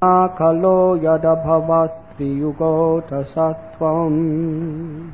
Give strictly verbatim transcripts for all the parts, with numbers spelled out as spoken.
Kalo yadabhavastri yugota sattvam.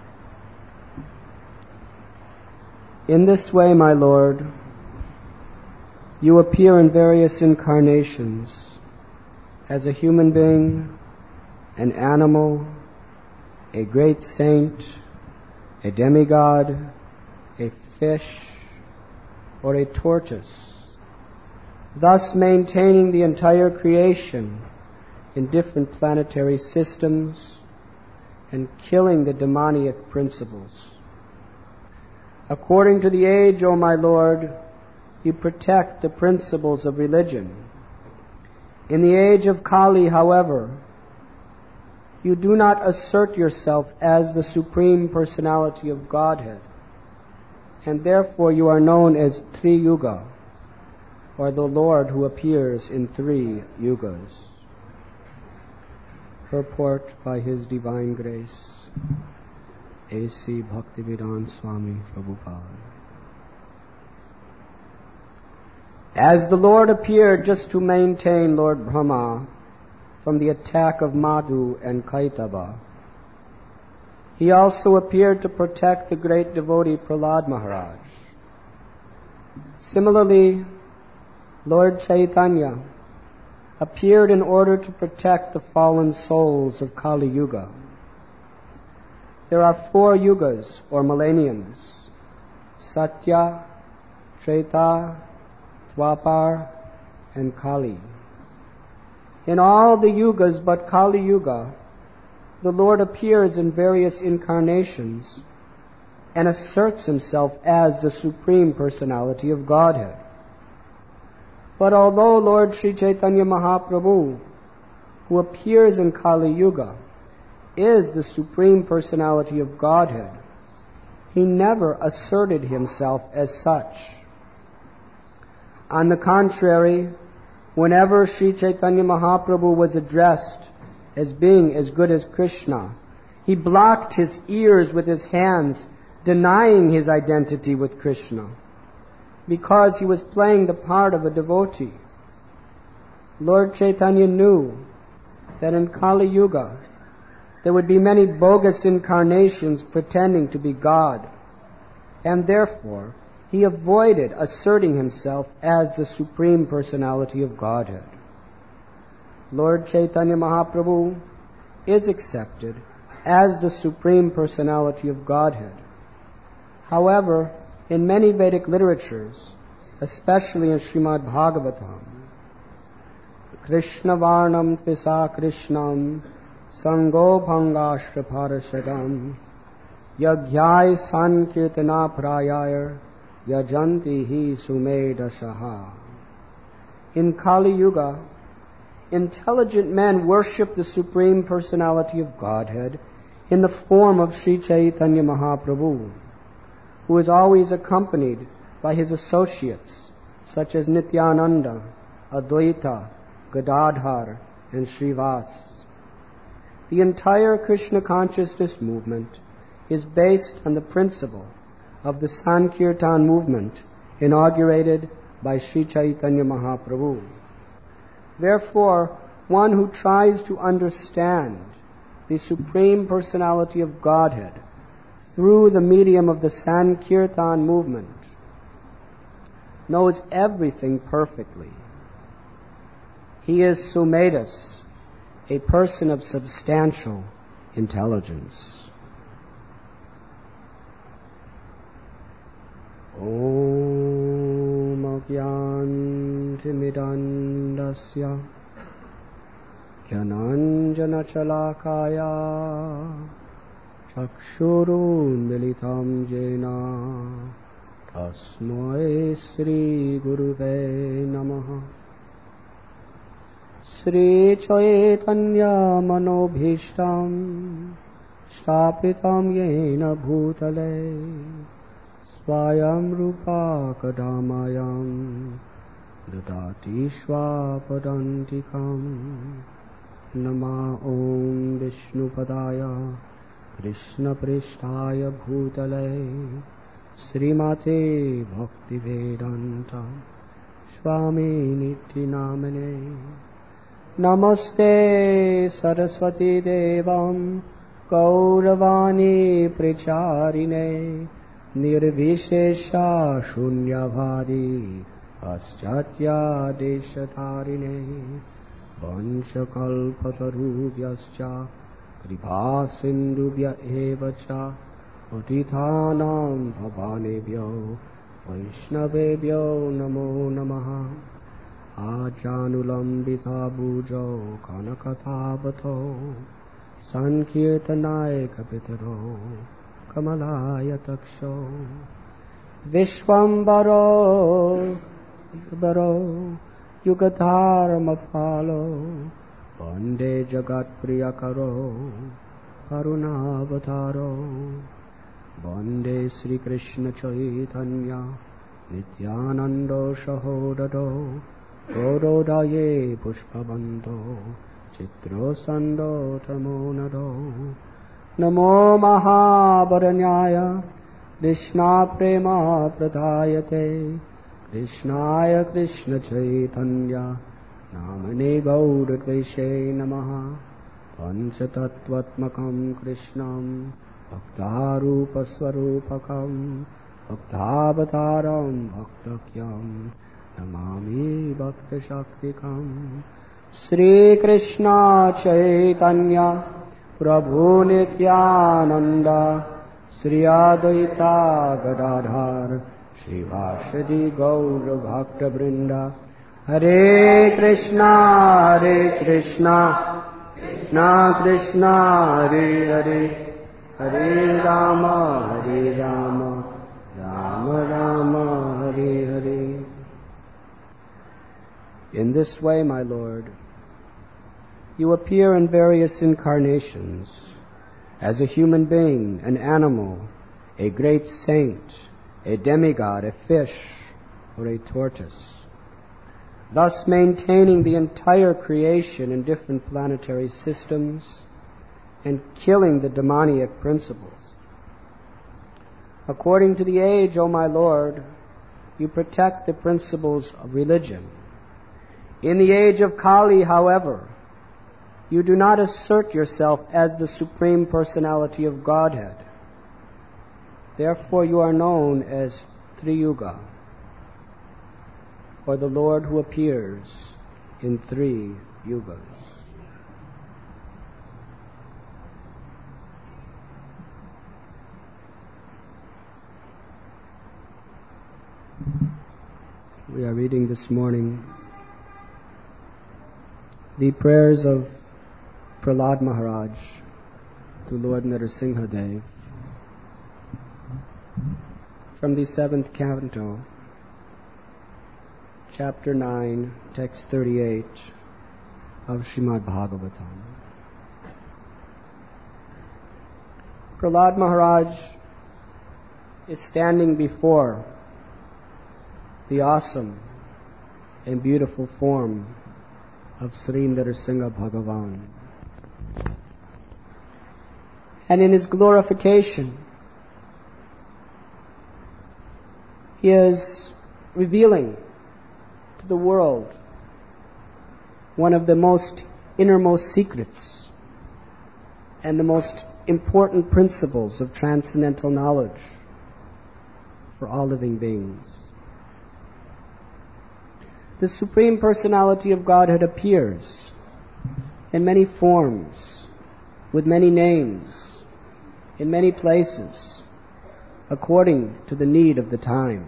In this way, my Lord, you appear in various incarnations as a human being, an animal, a great saint, a demigod, a fish, or a tortoise, thus maintaining the entire creation in different planetary systems and killing the demoniac principles. According to the age, O my Lord, you protect the principles of religion. In the age of Kali, however, you do not assert yourself as the Supreme Personality of Godhead, and therefore you are known as Tri-Yuga, or the Lord who appears in three yugas. Purport by His Divine Grace, A C Bhaktivedanta Swami Prabhupada. As the Lord appeared just to maintain Lord Brahma from the attack of Madhu and Kaitava, He also appeared to protect the great devotee Prahlad Maharaj. Similarly, Lord Chaitanya appeared in order to protect the fallen souls of Kali Yuga. There are four yugas, or millenniums: Satya, Treta, Dwapar, and Kali. In all the yugas but Kali Yuga, the Lord appears in various incarnations and asserts Himself as the Supreme Personality of Godhead. But although Lord Sri Chaitanya Mahaprabhu, who appears in Kali Yuga, is the Supreme Personality of Godhead, He never asserted Himself as such. On the contrary, whenever Sri Chaitanya Mahaprabhu was addressed as being as good as Krishna, He blocked His ears with His hands, denying His identity with Krishna, because He was playing the part of a devotee. Lord Chaitanya knew that in Kali Yuga there would be many bogus incarnations pretending to be God, and therefore He avoided asserting Himself as the Supreme Personality of Godhead. Lord Chaitanya Mahaprabhu is accepted as the Supreme Personality of Godhead. However, in many Vedic literatures, especially in Srimad Bhagavatam, Krishna Varnam Tvisa Krishnam Sango Bhangashtra Parashadam Yagyai Sankirtana Prayayar Yajanti Hi Sumedashaha. In Kali Yuga, intelligent men worship the Supreme Personality of Godhead in the form of Sri Chaitanya Mahaprabhu, who is always accompanied by His associates such as Nityananda, Advaita, Gadadhar, and Srivas. The entire Krishna consciousness movement is based on the principle of the Sankirtan movement inaugurated by Sri Chaitanya Mahaprabhu. Therefore, one who tries to understand the Supreme Personality of Godhead through the medium of the Sankirtan movement knows everything perfectly. He is Sumedas, a person of substantial intelligence. Om Agyantimidandasya Gyananjana Chalakaya Chakshurun Militam Jena Tasmai Sri Guruve Namaha. Sri Chaitanya Manobhishtam Stapitam Yena Bhutale Swayam Rupa Kadamayam Dadati Swapadantikam. Nama Om Vishnu Padaya Krishna Prishtaya Bhutale Srimate Bhaktivedanta Swami Niti Namane Namaste Saraswati Devam Gauravani Pracharine Nirvishesha Shunyavadi Paschatya Deshatarine Vanchakalpatarubhyascha Kripa Sindhubhya Evacha Patithanam Bhavanebhyo Vaishnavebhyo Namo Namaha Ajanulambita Bhujo Kanakathabato Sankirtanaya Kapitaro Kamalaya Taksho Vishwambaro Baro Yugadharmapalo Vande Jagat Priyakaro Karunavataro Vande Sri Krishna Chaitanya Nityanando Shahodado Gaurodaye Pushpavanto Chitro Sando Tamonado Namo Mahabaranyaya Krishna Prema Pradayate Krishnaya Krishna Chaitanya Namane Gauradvaishe Namaha Panchatattvatmakam Krishnam Bhaktarupa Swarupakam Bhaktavataram Bhaktakyam Namami Bhakta Shaktikam Sri Krishna Chaitanya Prabhu Nityananda Sri Advaita Gadadhar Sri Vashadi Gaura Bhakta Vrinda Hare Krishna Hare Krishna Krishna Krishna Hare Hare Hare Rama Hare Rama Rama Rama Hare Hare. In this way, my Lord, you appear in various incarnations as a human being, an animal, a great saint, a demigod, a fish, or a tortoise, thus maintaining the entire creation in different planetary systems and killing the demoniac principles. According to the age, O my Lord, you protect the principles of religion. In the age of Kali, however, you do not assert yourself as the Supreme Personality of Godhead. Therefore you are known as Triyuga, or the Lord who appears in three yugas. We are reading this morning the prayers of Prahlad Maharaj to Lord Narasimhadev from the seventh canto, chapter nine, text thirty-eight of Srimad Bhagavatam. Prahlad Maharaj is standing before the awesome and beautiful form of Sri Narasimha Bhagavan. And in his glorification, he is revealing to the world one of the most innermost secrets and the most important principles of transcendental knowledge for all living beings. The Supreme Personality of Godhead appears in many forms, with many names, in many places, according to the need of the time.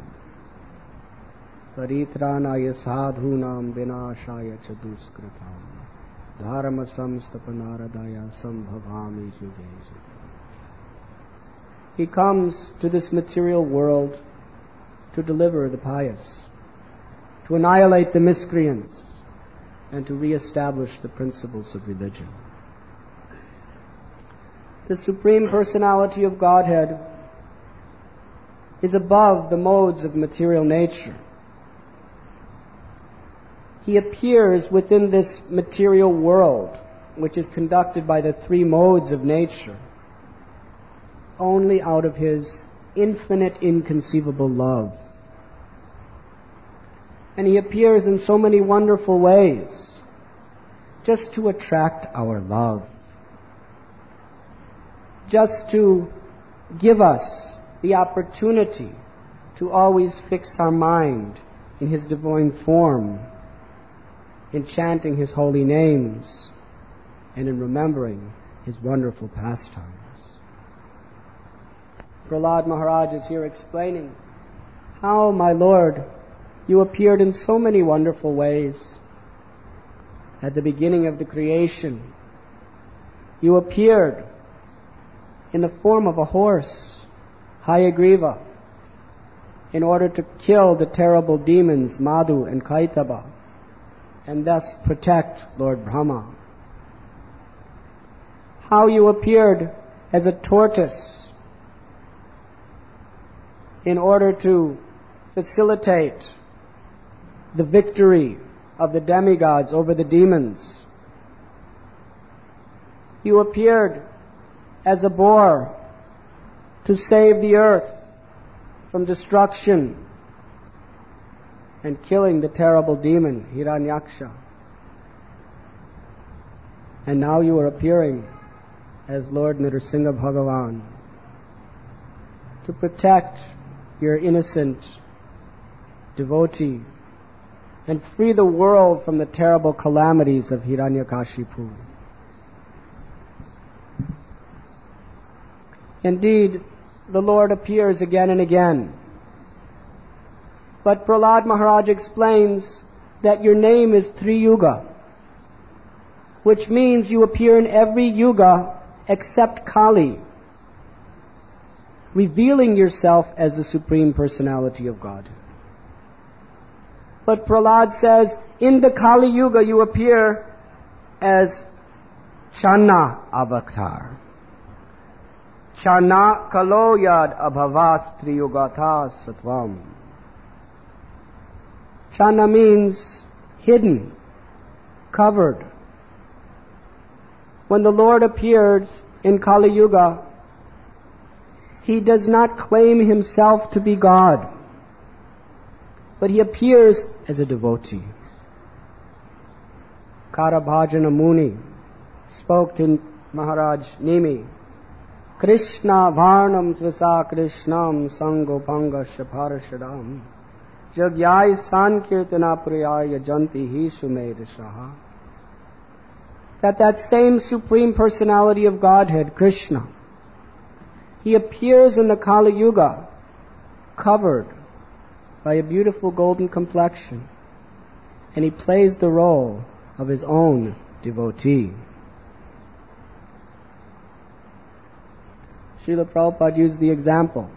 Paritranaya sadhunam vinashaya chaduskritam dharma samstapanaradaya sambhavami juge juge. He comes to this material world to deliver the pious, to annihilate the miscreants, and to re-establish the principles of religion. The Supreme Personality of Godhead is above the modes of material nature. He appears within this material world, which is conducted by the three modes of nature, only out of his infinite, inconceivable love. And he appears in so many wonderful ways. just to attract our love, just to give us the opportunity to always fix our mind in His divine form, in chanting His holy names, and in remembering His wonderful pastimes. Prahlad Maharaj is here explaining how, my Lord, you appeared in so many wonderful ways. At the beginning of the creation, you appeared in the form of a horse, Hayagriva, in order to kill the terrible demons Madhu and Kaitaba, and thus protect Lord Brahma. How you appeared as a tortoise in order to facilitate the victory of the demigods over the demons. You appeared as a boar to save the earth from destruction and killing the terrible demon Hiranyaksha. And now you are appearing as Lord Nrsimha Bhagavan to protect your innocent devotee and free the world from the terrible calamities of Hiranyakashipu. Indeed, the Lord appears again and again. But Prahlad Maharaj explains that your name is Triyuga, which means you appear in every yuga except Kali, revealing yourself as the Supreme Personality of God. But Prahlad says, in the Kali Yuga you appear as Channa Avatar. Channa Kalo Yad Abhavas Triyugatha Satvam. Channa means hidden, covered. When the Lord appears in Kali Yuga, He does not claim Himself to be God, but He appears as a devotee. Karabhajana Muni spoke to Maharaj Nimi, Krishna Varnam Tvasa Krishnam Sangopanga Shaparashadam Jagyai Sankirtana Priyaya Janti Hi Sumedashaha. That that same Supreme Personality of Godhead, Krishna, He appears in the Kali Yuga covered by a beautiful golden complexion, and He plays the role of His own devotee. Srila Prabhupada used the example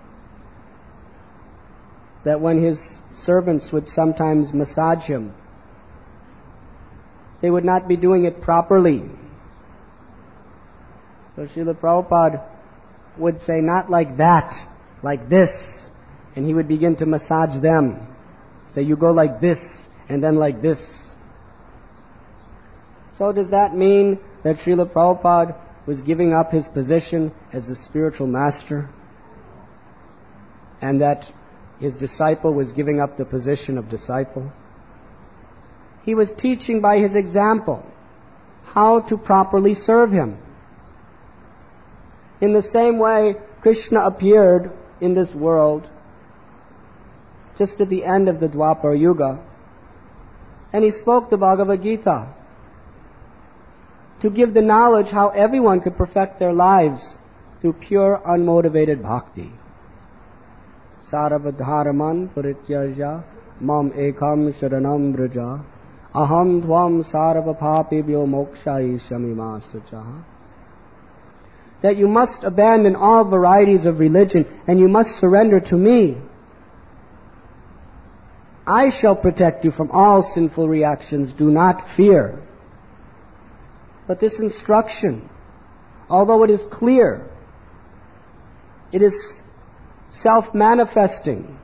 that when His servants would sometimes massage Him, they would not be doing it properly. So Srila Prabhupada would say, not like that, like this, and He would begin to massage them. Say, you go like this, and then like this. So does that mean that Srila Prabhupada was giving up his position as a spiritual master, and that his disciple was giving up the position of disciple? He was teaching by his example how to properly serve Him. In the same way, Krishna appeared in this world just at the end of the Dwapara Yuga, and He spoke the Bhagavad Gita to give the knowledge how everyone could perfect their lives through pure, unmotivated bhakti. Sarvadharaman parityaja mam ekam sharanam braja aham dvam sarva papibhyo mokshayishyami sacha. That you must abandon all varieties of religion and you must surrender to me. I shall protect you from all sinful reactions. Do not fear. But this instruction, although it is clear, it is self-manifesting,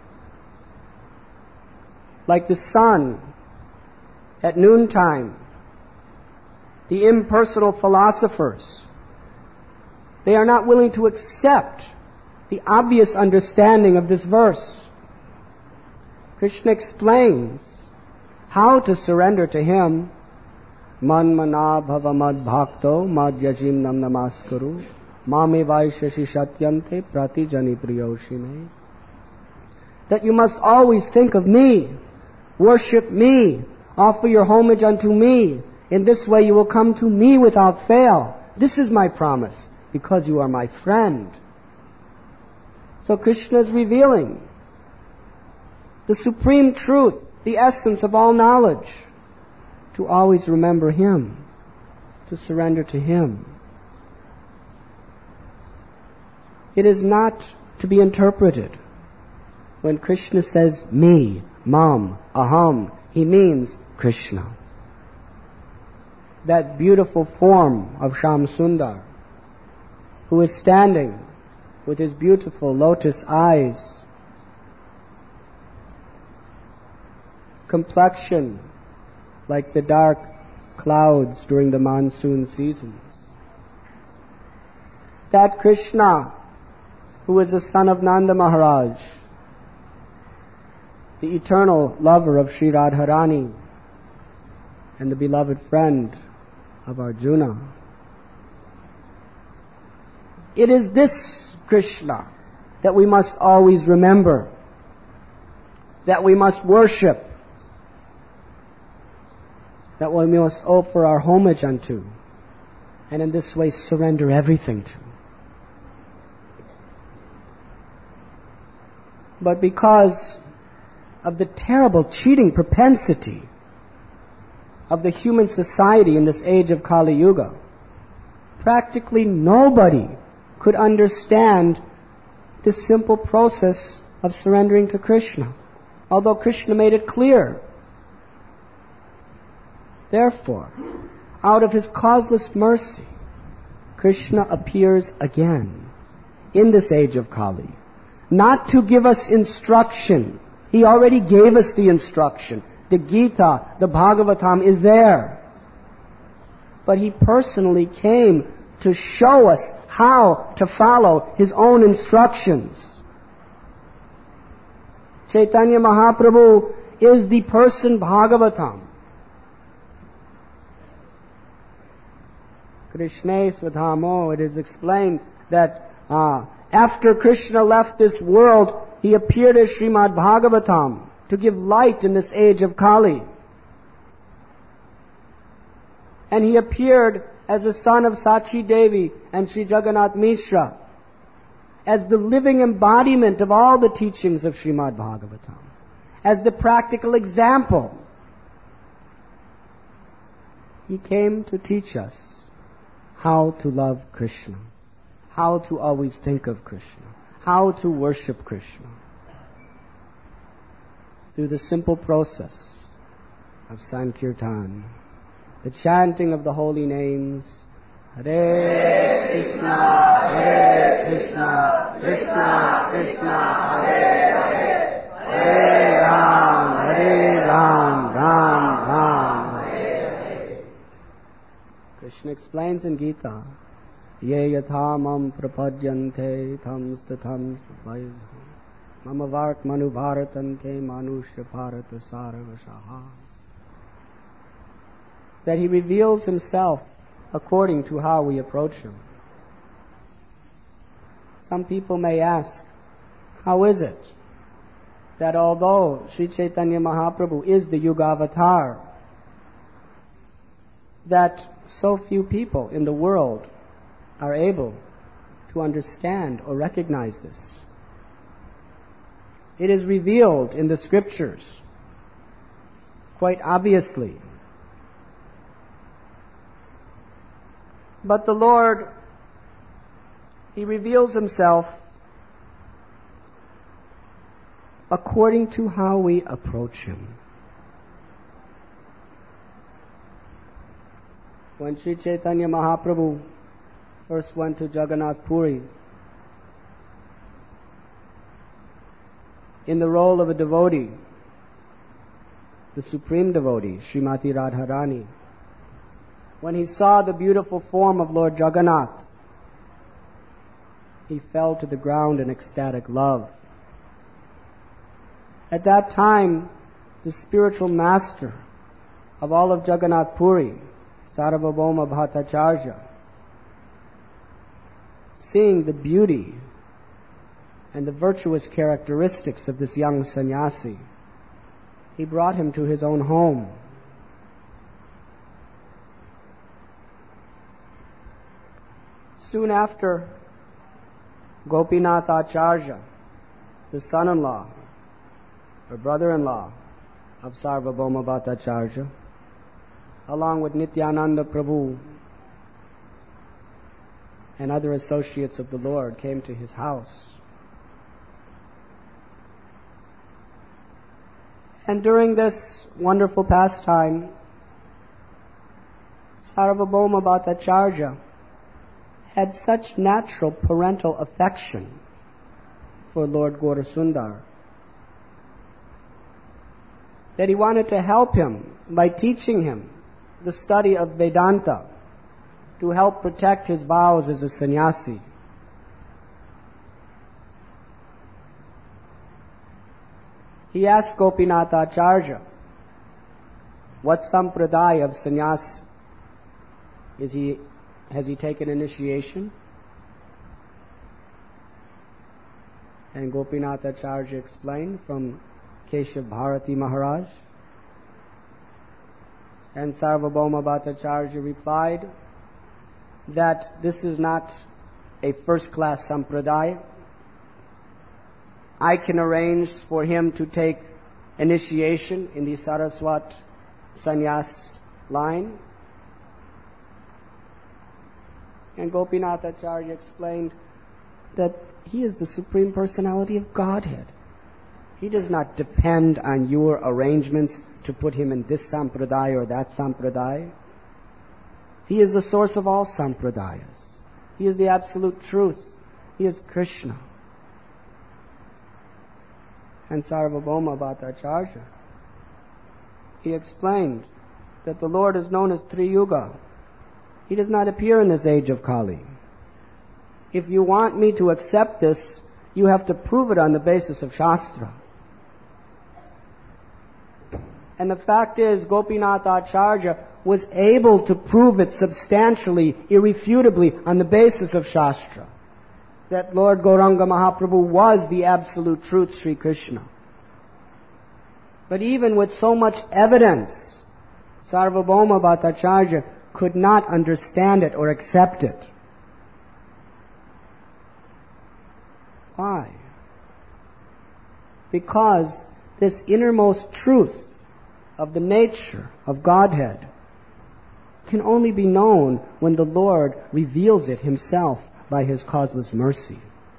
like the sun at noontime. The impersonal philosophers, they are not willing to accept the obvious understanding of this verse. Krishna explains how to surrender to Him. Manmana bhava mad bhakto mad yajim nam namaskaru mame vaishyashi satyante prati jani priyoshime. That you must always think of me, worship me, offer your homage unto me. In this way you will come to me without fail. This is my promise, because you are my friend. So Krishna is revealing the supreme truth, the essence of all knowledge, to always remember Him, to surrender to Him. It is not to be interpreted. When Krishna says me, mam, aham, He means Krishna. That beautiful form of Shyam Sundar, who is standing with his beautiful lotus eyes, complexion like the dark clouds during the monsoon seasons. That Krishna, who is the son of Nanda Maharaj, the eternal lover of Sri Radharani and the beloved friend of Arjuna. It is this Krishna that we must always remember, that we must worship, that we must offer our homage unto, and in this way surrender everything to. But because of the terrible cheating propensity of the human society in this age of Kali Yuga, practically nobody could understand this simple process of surrendering to Krishna, although Krishna made it clear. Therefore, out of His causeless mercy, Krishna appears again in this age of Kali, not to give us instruction. He already gave us the instruction. The Gita, the Bhagavatam is there. But He personally came to show us how to follow His own instructions. Chaitanya Mahaprabhu is the person Bhagavatam. Krishna Svadhamo, it is explained that uh, after Krishna left this world, He appeared as Srimad Bhagavatam to give light in this age of Kali. And He appeared as the son of Sachi Devi and Sri Jagannath Mishra, as the living embodiment of all the teachings of Srimad Bhagavatam, as the practical example. He came to teach us how to love Krishna, how to always think of Krishna, how to worship Krishna, through the simple process of Sankirtan, the chanting of the holy names, Hare Krishna, Hare Krishna, Krishna Krishna, Hare Hare, Hare Ram, Hare Ram, Ram Ram, Hare Hare. Krishna explains in Gita, Ye yatha mam prapadyante tham statham vayam mama vart manu bharatante manusya bharata saravashaha. That He reveals Himself according to how we approach Him. Some people may ask, how is it that although Sri Chaitanya Mahaprabhu is the Yuga Avatar, that so few people in the world are able to understand or recognize this? It is revealed in the scriptures quite obviously. But the Lord, He reveals Himself according to how we approach Him. When Sri Chaitanya Mahaprabhu first went to Jagannath Puri, in the role of a devotee, the supreme devotee, Srimati Radharani, when He saw the beautiful form of Lord Jagannath, He fell to the ground in ecstatic love. At that time, the spiritual master of all of Jagannath Puri, Sarvabhauma Bhattacharya, seeing the beauty and the virtuous characteristics of this young sannyasi, he brought him to his own home. Soon after, Gopinath Acharya, the son-in-law or brother-in-law of Sarvabhauma Bhattacharya, along with Nityananda Prabhu and other associates of the Lord, came to his house. And during this wonderful pastime, Sarvabhauma Bhattacharya had such natural parental affection for Lord Gaurasundar that he wanted to help him by teaching him the study of Vedanta to help protect his vows as a sannyasi. He asked Gopinath Acharya, what sampradaya of sannyas is he, has he taken initiation? And Gopinath Acharya explained from Keshav Bharati Maharaj. And Sarvabhauma Bhattacharya replied that this is not a first-class sampradaya. I can arrange for him to take initiation in the Saraswat sannyas line. And Gopinath Acharya explained that he is the Supreme Personality of Godhead. He does not depend on your arrangements to put him in this sampradaya or that sampradaya. He is the source of all sampradayas. He is the absolute truth. He is Krishna. And Sarvabhauma Bhattacharya, he explained that the Lord is known as Triyuga. He does not appear in this age of Kali. If you want me to accept this, you have to prove it on the basis of Shastra. And the fact is, Gopinath Acharya was able to prove it substantially, irrefutably, on the basis of Shastra, that Lord Gauranga Mahaprabhu was the absolute truth, Sri Krishna. But even with so much evidence, Sarvabhauma Bhattacharya could not understand it or accept it. Why? Because this innermost truth of the nature of Godhead can only be known when the Lord reveals it himself by his causeless mercy.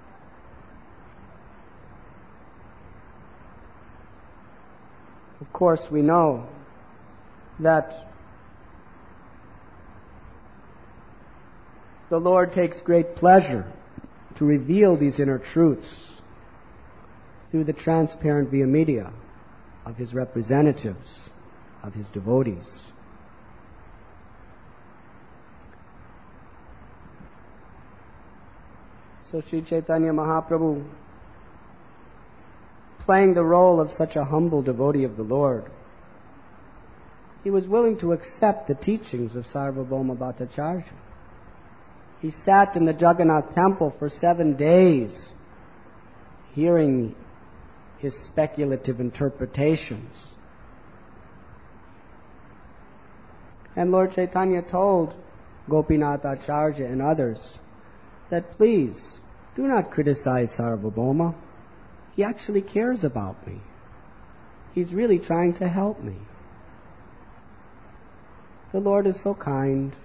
Of course, we know that the Lord takes great pleasure to reveal these inner truths through the transparent via media of his representatives, of his devotees. So Sri Chaitanya Mahaprabhu, playing the role of such a humble devotee of the Lord, he was willing to accept the teachings of Sarvabhauma Bhattacharya. He sat in the Jagannath temple for seven days, hearing his speculative interpretations. And Lord Chaitanya told Gopinath Acharya and others that please, do not criticize Sarvabhauma. He actually cares about me. He's really trying to help me. The Lord is so kind.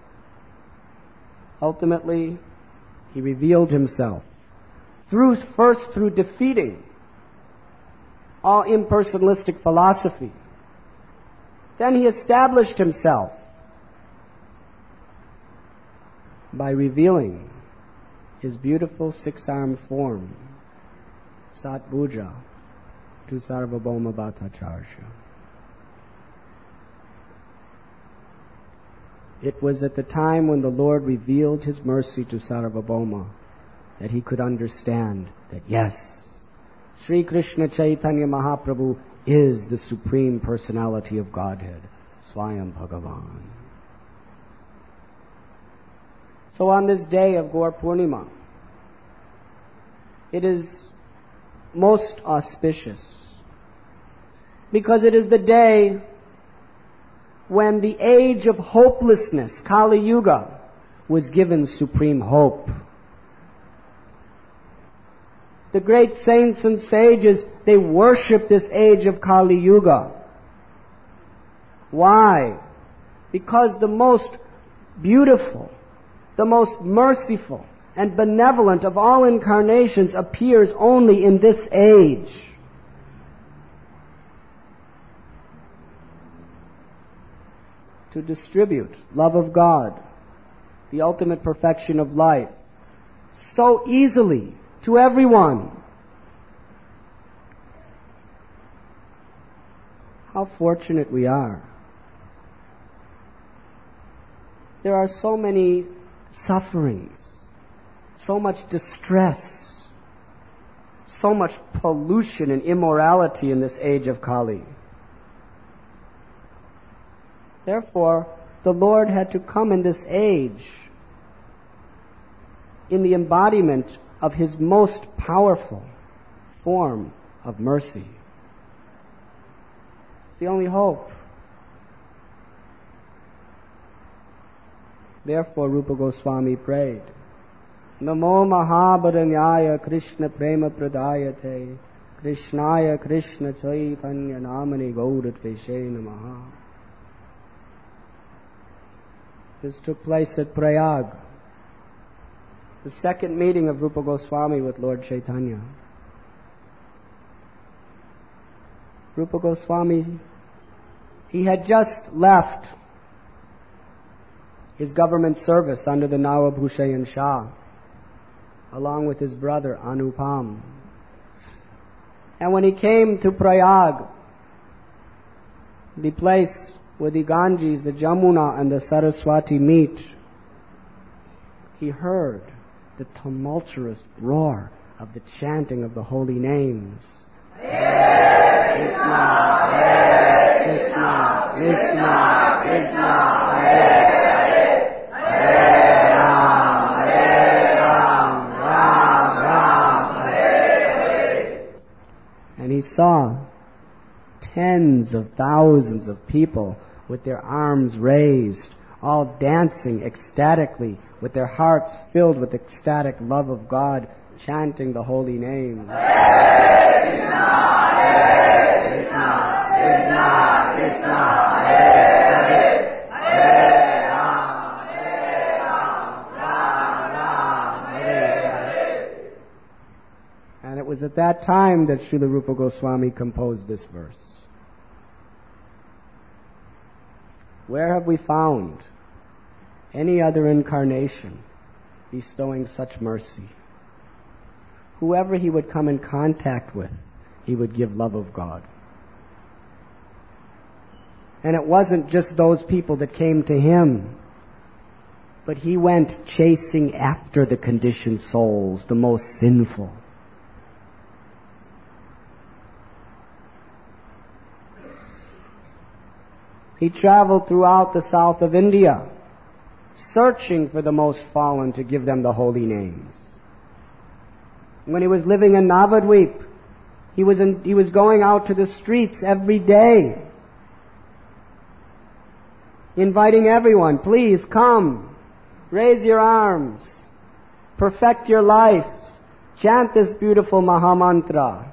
Ultimately, he revealed himself through first through defeating all impersonalistic philosophy. Then he established himself by revealing his beautiful six-armed form, Satbhuja, to Sarvabhauma Bhattacharya. It was at the time when the Lord revealed his mercy to Sarvabhauma that he could understand that yes, Sri Krishna Chaitanya Mahaprabhu is the Supreme Personality of Godhead, Swayam Bhagavan. So on this day of Gaur Purnima, it is most auspicious because it is the day when the age of hopelessness, Kali Yuga, was given supreme hope. The great saints and sages, they worship this age of Kali Yuga. Why? Because the most beautiful, the most merciful and benevolent of all incarnations appears only in this age. To distribute love of God, the ultimate perfection of life, so easily to everyone. How fortunate we are. There are so many sufferings, so much distress, so much pollution and immorality in this age of Kali. Therefore, the Lord had to come in this age in the embodiment of His most powerful form of mercy. It's the only hope. Therefore, Rupa Goswami prayed, Namo Mahabharanyaya Krishna Prema Pradayate Krishnaya Krishna Chaitanya Namani Gauratreshe Namaha. This took place at Prayag, the second meeting of Rupa Goswami with Lord Chaitanya. Rupa Goswami, he had just left his government service under the Nawab Hussain Shah, along with his brother Anupam. And when he came to Prayag, the place where the Ganges, the Jamuna and the Saraswati meet, he heard the tumultuous roar of the chanting of the holy names. Hare Krishna, Hare Krishna, Krishna Krishna, Hare Hare, Hare Ram, Hare Ram, Ram Ram, Hare Hare. And he saw tens of thousands of people with their arms raised, all dancing ecstatically, with their hearts filled with ecstatic love of God, chanting the holy name. Hare Krishna, Hare Krishna, Krishna Krishna, Hare Hare, Hare Ram, Hare Ram, Ram Ram, Hare Hare. And it was at that time that Srila Rupa Goswami composed this verse. Where have we found any other incarnation bestowing such mercy? Whoever he would come in contact with, he would give love of God. And it wasn't just those people that came to him, but he went chasing after the conditioned souls, the most sinful. He traveled throughout the south of India, searching for the most fallen to give them the holy names. When he was living in Navadvip, he was, in, he was going out to the streets every day, inviting everyone, please come, raise your arms, perfect your lives, chant this beautiful Mahamantra.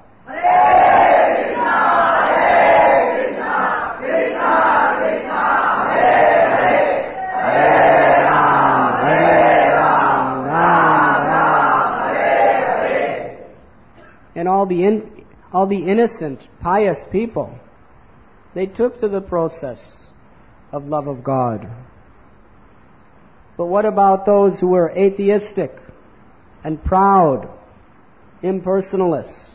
And all the in, all the innocent, pious people, they took to the process of love of God. But what about those who were atheistic and proud, impersonalists?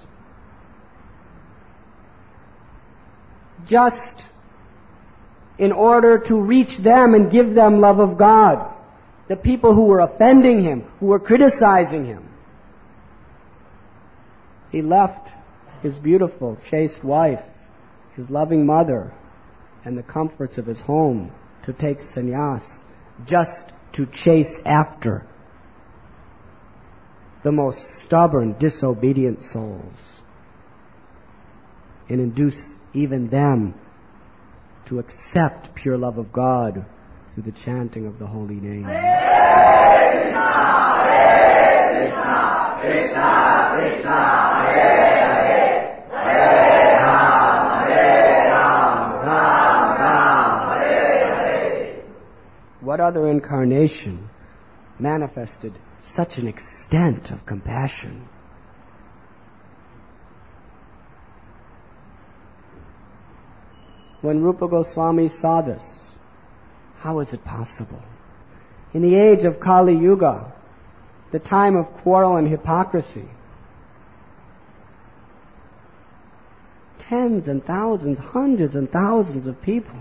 Just in order to reach them and give them love of God, the people who were offending him, who were criticizing him, he left his beautiful, chaste wife, his loving mother, and the comforts of his home to take sannyas just to chase after the most stubborn, disobedient souls and induce even them to accept pure love of God through the chanting of the holy name. Hare Krishna, Hare Krishna, Krishna Krishna, Hare Hare, Hare Ram, Hare Ram, Ram Ram, Hare Hare. What other incarnation manifested such an extent of compassion? When Rupa Goswami saw this, how is it possible? In the age of Kali Yuga, the time of quarrel and hypocrisy, tens and thousands, hundreds and thousands of people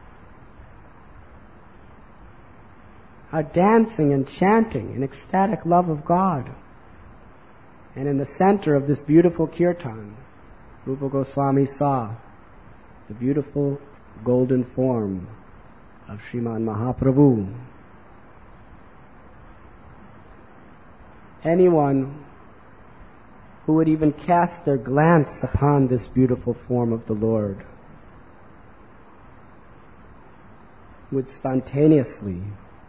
are dancing and chanting in ecstatic love of God. And in the center of this beautiful kirtan, Rupa Goswami saw the beautiful golden form of Sriman Mahaprabhu. Anyone who would even cast their glance upon this beautiful form of the Lord would spontaneously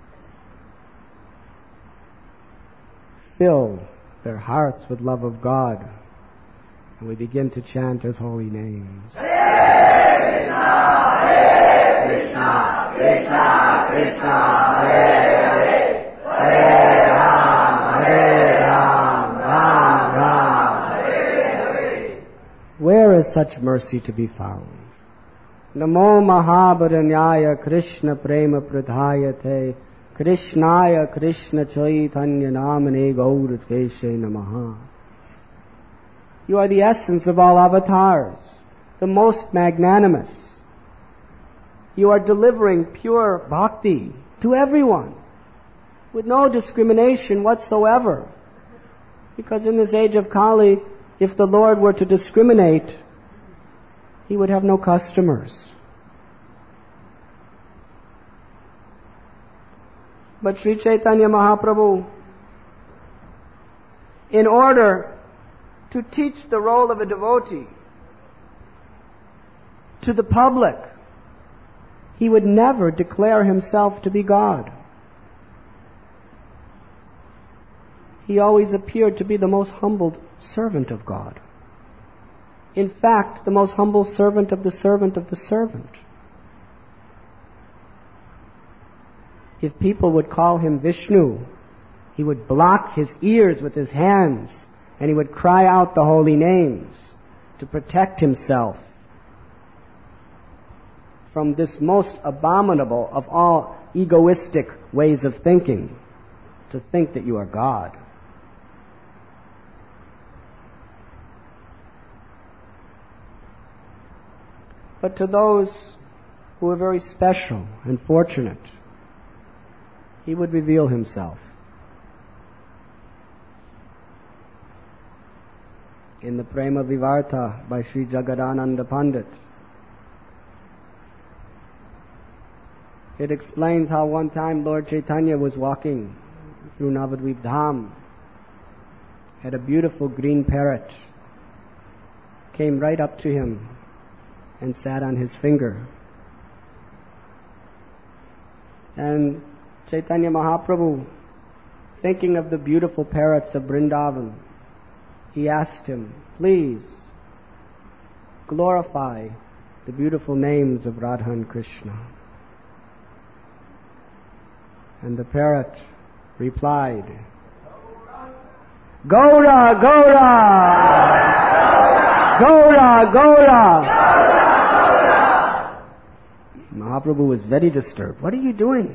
fill their hearts with love of God, and we begin to chant His holy names. Hare Krishna, Hare Krishna, Krishna Krishna, Hare Hare, Hare Ram, Hare Ram, Ram Ram, Hare Hare. Where is such mercy to be found? Namo Mahabharanyaya Krishna Prema Pradhayate Krishnaya Krishna Chaitanya Namane Gaurateshe Namaha. You are the essence of all avatars, the most magnanimous. You are delivering pure bhakti to everyone, with no discrimination whatsoever. Because in this age of Kali, if the Lord were to discriminate, He would have no customers. But Sri Chaitanya Mahaprabhu, in order to teach the role of a devotee to the public, He would never declare Himself to be God. He always appeared to be the most humbled servant of God. In fact, the most humble servant of the servant of the servant. If people would call Him Vishnu, He would block His ears with His hands, and He would cry out the holy names to protect Himself from this most abominable of all egoistic ways of thinking, to think that you are God. But to those who are very special and fortunate, He would reveal Himself. In the Prema Vivarta by Sri Jagadananda Pandit, it explains how one time Lord Chaitanya was walking through Navadvip Dham, and a beautiful green parrot came right up to him and sat on his finger. And Chaitanya Mahaprabhu, thinking of the beautiful parrots of Vrindavan, he asked him, please glorify the beautiful names of Radha and Krishna. And the parrot replied, Gaura, Gaura, Gaura, Gaura. Mahaprabhu was very disturbed. What are you doing?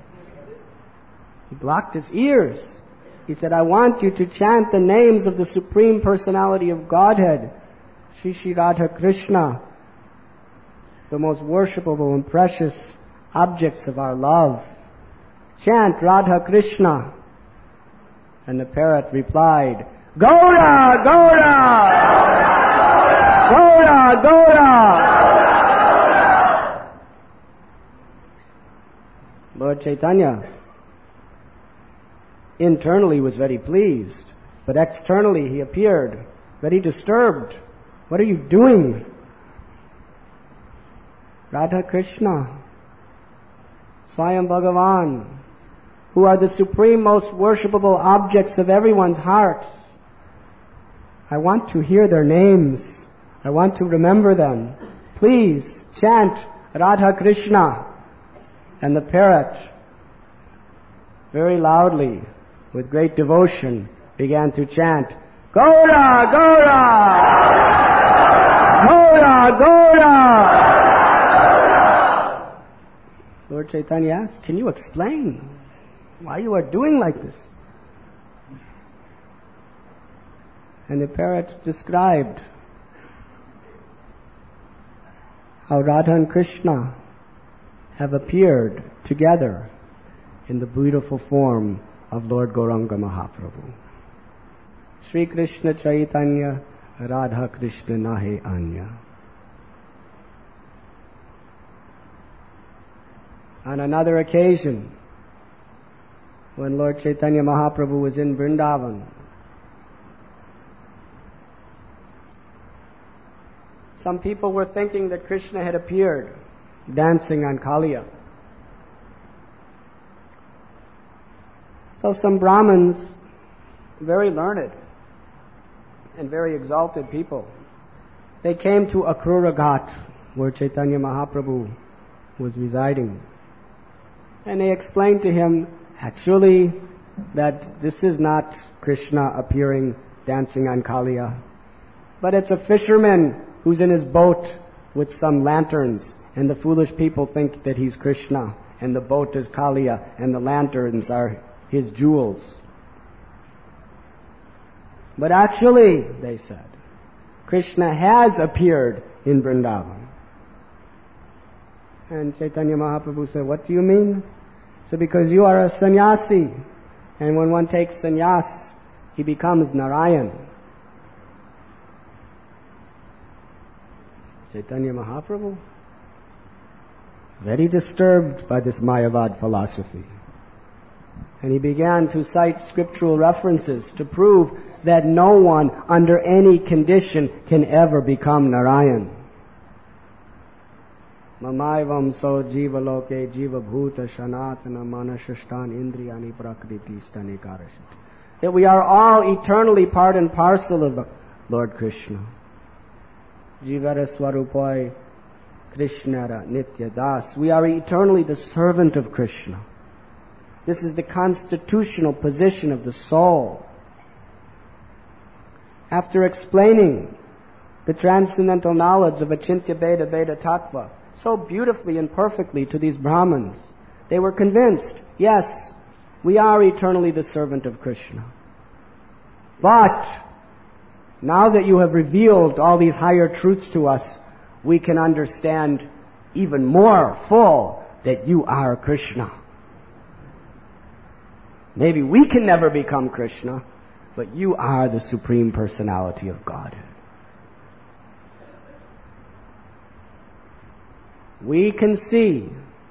He blocked his ears. He said, I want you to chant the names of the Supreme Personality of Godhead, Shri Shri Radha Krishna, the most worshipable and precious objects of our love. Chant Radha Krishna. And the parrot replied, Gaura, Gaura, Gaura, Gaura. Lord Chaitanya internally was very pleased, but externally he appeared very disturbed. What are you doing? Radha Krishna, Swayam Bhagavan, who are the supreme, most worshipable objects of everyone's heart. I want to hear their names. I want to remember them. Please chant Radha Krishna. And the parrot, very loudly, with great devotion, began to chant, Gaura, Gaura! Gaura, Gaura! Lord Chaitanya asked, can you explain why you are doing like this? And the parrot described how Radha and Krishna have appeared together in the beautiful form of Lord Gauranga Mahaprabhu. Shri Krishna Chaitanya Radha Krishna Nahe Anya. On another occasion, when Lord Chaitanya Mahaprabhu was in Vrindavan, some people were thinking that Krishna had appeared dancing on Kaliya. So some Brahmins, very learned and very exalted people, they came to Akrura Ghat, where Chaitanya Mahaprabhu was residing. And they explained to him, actually, that this is not Krishna appearing dancing on Kaliya, but it's a fisherman who's in his boat with some lanterns, and the foolish people think that he's Krishna, and the boat is Kaliya, and the lanterns are his jewels. But actually, they said, Krishna has appeared in Vrindavan. And Chaitanya Mahaprabhu said, what do you mean? So because you are a sannyasi, and when one takes sannyas, he becomes Narayan. Chaitanya Mahaprabhu, very disturbed by this Mayavad philosophy. And he began to cite scriptural references to prove that no one under any condition can ever become Narayan. Mamaivam so jiva loke jiva bhuta shanatana manashashtan indriyani prakriti stane karashit. That we are all eternally part and parcel of Lord Krishna. Jivara swarupai Krishnara nitya das. We are eternally the servant of Krishna. This is the constitutional position of the soul. After explaining the transcendental knowledge of Achintya Bheda Bheda Tattva so beautifully and perfectly to these Brahmins, they were convinced, yes, we are eternally the servant of Krishna. But now that you have revealed all these higher truths to us, we can understand even more full that you are Krishna. Maybe we can never become Krishna, but you are the Supreme Personality of Godhead. We can see,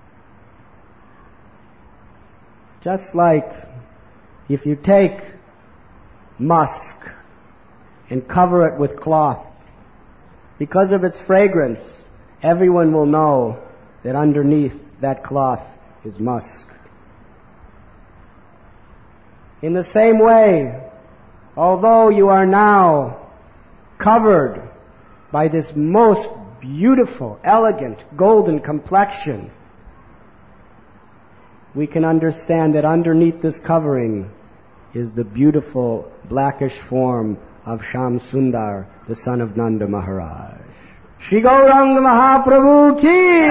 just like if you take musk and cover it with cloth, because of its fragrance, everyone will know that underneath that cloth is musk. In the same way, although you are now covered by this most beautiful, elegant, golden complexion, we can understand that underneath this covering is the beautiful blackish form of Sham Sundar, the son of Nanda Maharaj. Shri Gauranga Mahaprabhu ki!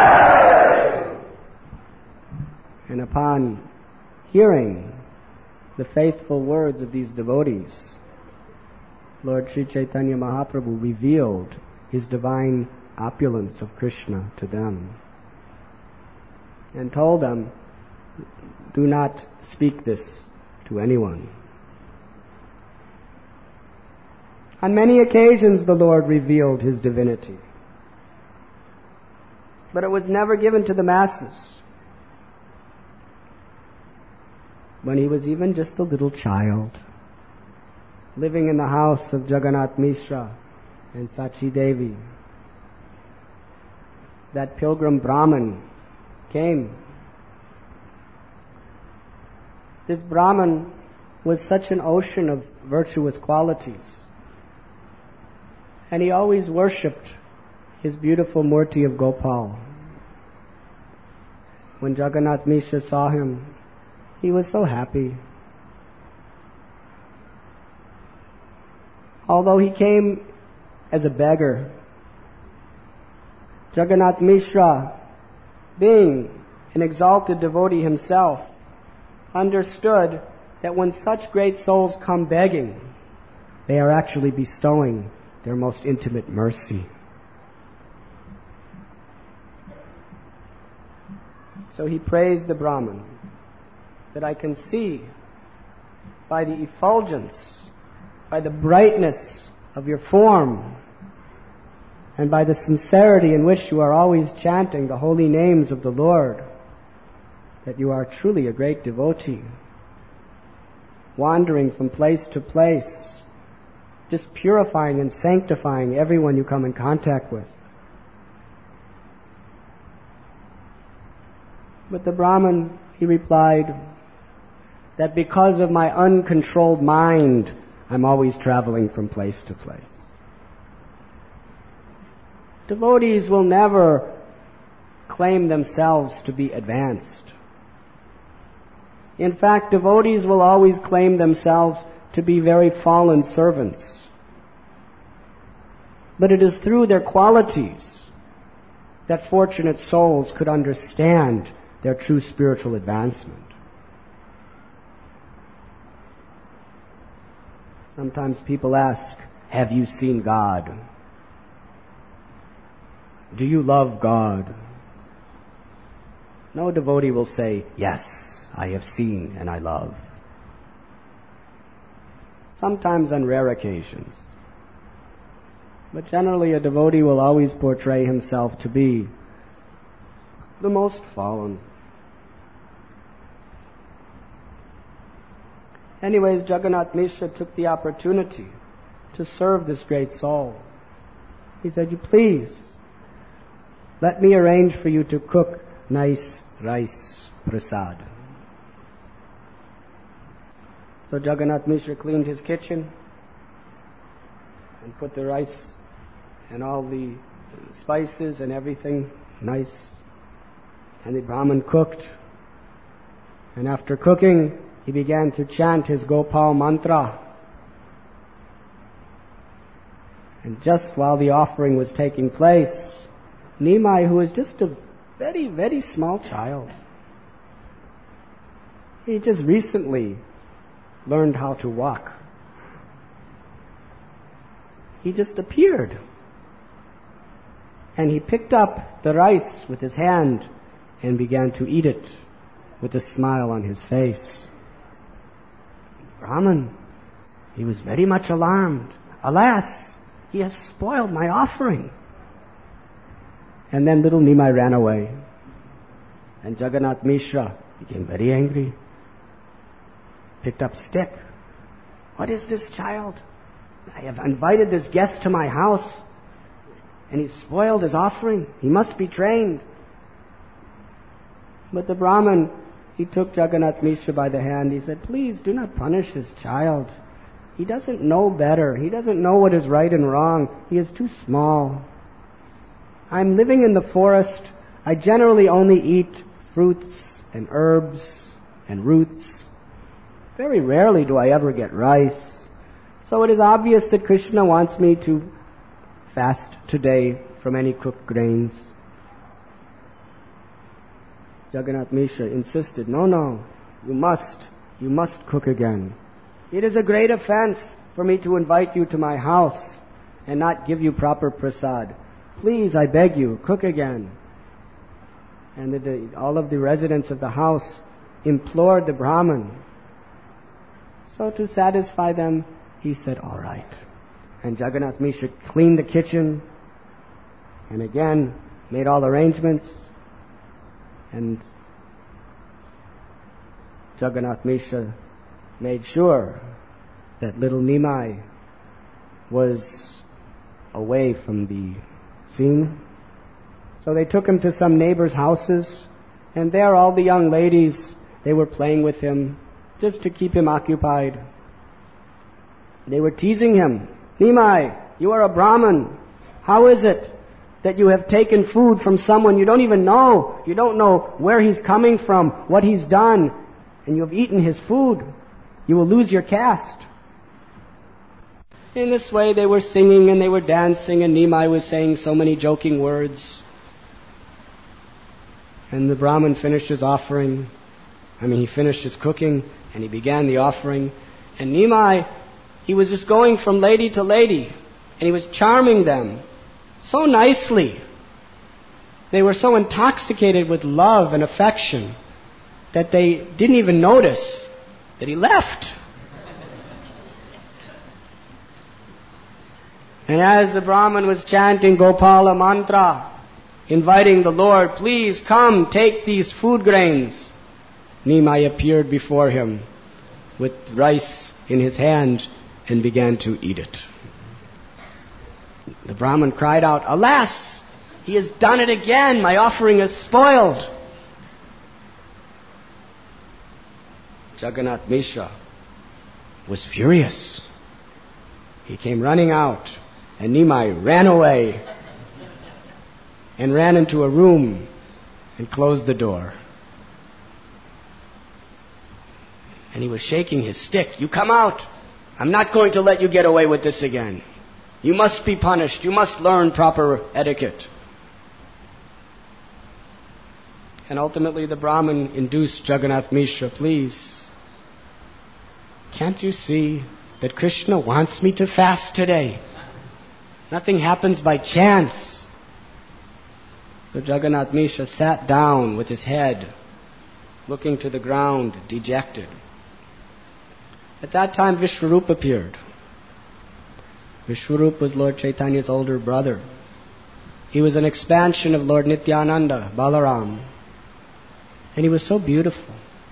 And upon hearing the faithful words of these devotees, Lord Sri Chaitanya Mahaprabhu revealed his divine opulence of Krishna to them and told them, do not speak this to anyone. On many occasions the Lord revealed his divinity, but it was never given to the masses. when he was even just a little child, living in the house of Jagannath Mishra and Sachi Devi. That pilgrim Brahmin came. This Brahmin was such an ocean of virtuous qualities, and he always worshipped his beautiful Murti of Gopal. When Jagannath Mishra saw him, he was so happy. Although he came as a beggar, Jagannath Mishra, being an exalted devotee himself, understood that when such great souls come begging, they are actually bestowing their most intimate mercy. So he praised the Brahman, that I can see by the effulgence, by the brightness of your form, and by the sincerity in which you are always chanting the holy names of the Lord, that you are truly a great devotee, wandering from place to place, just purifying and sanctifying everyone you come in contact with. But the Brahmin, he replied, that because of my uncontrolled mind, I'm always traveling from place to place. Devotees will never claim themselves to be advanced. In fact, devotees will always claim themselves to be very fallen servants. But it is through their qualities that fortunate souls could understand their true spiritual advancement. Sometimes people ask, have you seen God? Do you love God? No devotee will say, yes, I have seen and I love. Sometimes on rare occasions. But generally a devotee will always portray himself to be the most fallen. Anyways, Jagannath Mishra took the opportunity to serve this great soul. He said, you please, let me arrange for you to cook nice rice prasad. So Jagannath Mishra cleaned his kitchen and put the rice and all the spices and everything nice. And the Brahmin cooked. And after cooking, he began to chant his Gopal mantra. And just while the offering was taking place, Nimai, who was just a very, very small child, he just recently learned how to walk. He just appeared. And he picked up the rice with his hand and began to eat it with a smile on his face. Brahman, he was very much alarmed. Alas, he has spoiled my offering. And then little Nimai ran away. And Jagannath Mishra became very angry. Picked up a stick. What is this child? I have invited this guest to my house, and he spoiled his offering. He must be trained. But the Brahmin, he took Jagannath Mishra by the hand. He said, please do not punish this child. He doesn't know better. He doesn't know what is right and wrong. He is too small. I'm living in the forest. I generally only eat fruits and herbs and roots. Very rarely do I ever get rice. So it is obvious that Krishna wants me to fast today from any cooked grains. Jagannath Mishra insisted, no, no, you must, you must cook again. It is a great offense for me to invite you to my house and not give you proper prasad. Please, I beg you, cook again. And the, the, all of the residents of the house implored the Brahmin. So to satisfy them, he said, all right. And Jagannath Mishra cleaned the kitchen and again made all arrangements. And Jagannath Mishra made sure that little Nimai was away from the scene. So they took him to some neighbors' houses, and there all the young ladies, they were playing with him just to keep him occupied. They were teasing him. Nimai, you are a Brahmin. How is it that you have taken food from someone you don't even know? You don't know where he's coming from, what he's done, and you have eaten his food. You will lose your caste. In this way they were singing and they were dancing, and Nimai was saying so many joking words. And the Brahmin finished his offering. I mean, he finished his cooking and he began the offering. And Nimai, he was just going from lady to lady, and he was charming them so nicely. They were so intoxicated with love and affection that they didn't even notice that he left. And as the Brahmin was chanting Gopala mantra, inviting the Lord, please come, take these food grains, Nimai appeared before him with rice in his hand and began to eat it. The Brahmin cried out, alas, he has done it again, my offering is spoiled. Jagannath Mishra was furious. He came running out, and Nimai ran away and ran into a room and closed the door. And he was shaking his stick. You come out. I'm not going to let you get away with this again. You must be punished. You must learn proper etiquette. And ultimately the Brahmin induced Jagannath Mishra, please, can't you see that Krishna wants me to fast today? Nothing happens by chance. So Jagannath Mishra sat down with his head looking to the ground, dejected. At that time Vishwarup appeared. Vishwarup was Lord Chaitanya's older brother. He was an expansion of Lord Nityananda, Balaram. And he was so beautiful.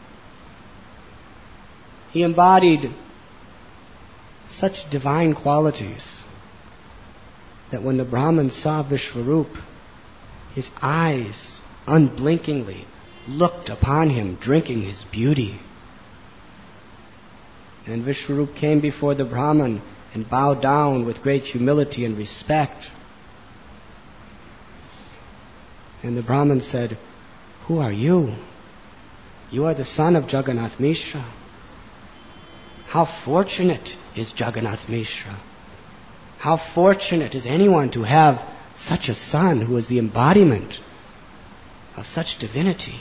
He embodied such divine qualities that when the Brahmin saw Vishwarup, his eyes unblinkingly looked upon him, drinking his beauty. And Vishwarup came before the Brahmin and bowed down with great humility and respect. And the Brahmin said, who are you? You are the son of Jagannath Mishra. How fortunate is Jagannath Mishra. How fortunate is anyone to have such a son who is the embodiment of such divinity.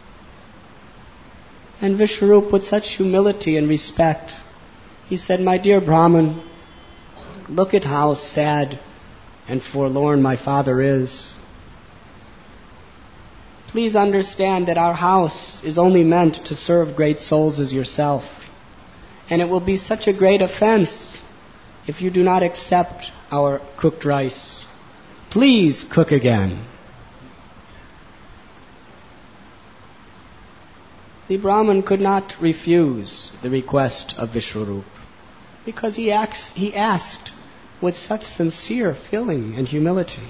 And Vishwarup, with such humility and respect, he said, my dear Brahmin, look at how sad and forlorn my father is. Please understand that our house is only meant to serve great souls as yourself. And it will be such a great offense if you do not accept our cooked rice. Please cook again. The Brahmin could not refuse the request of Vishwarup because he asked, he asked with such sincere feeling and humility.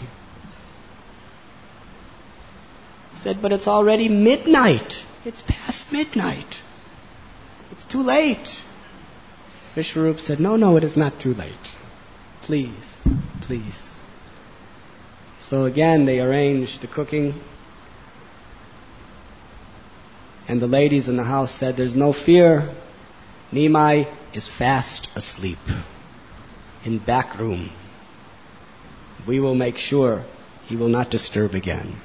He said, but it's already midnight. It's past midnight. It's too late. Vishwarup said, no, no, it is not too late. Please, please. So again they arranged the cooking. And the ladies in the house said, there's no fear. Nimai is fast asleep in back room. We will make sure he will not disturb again.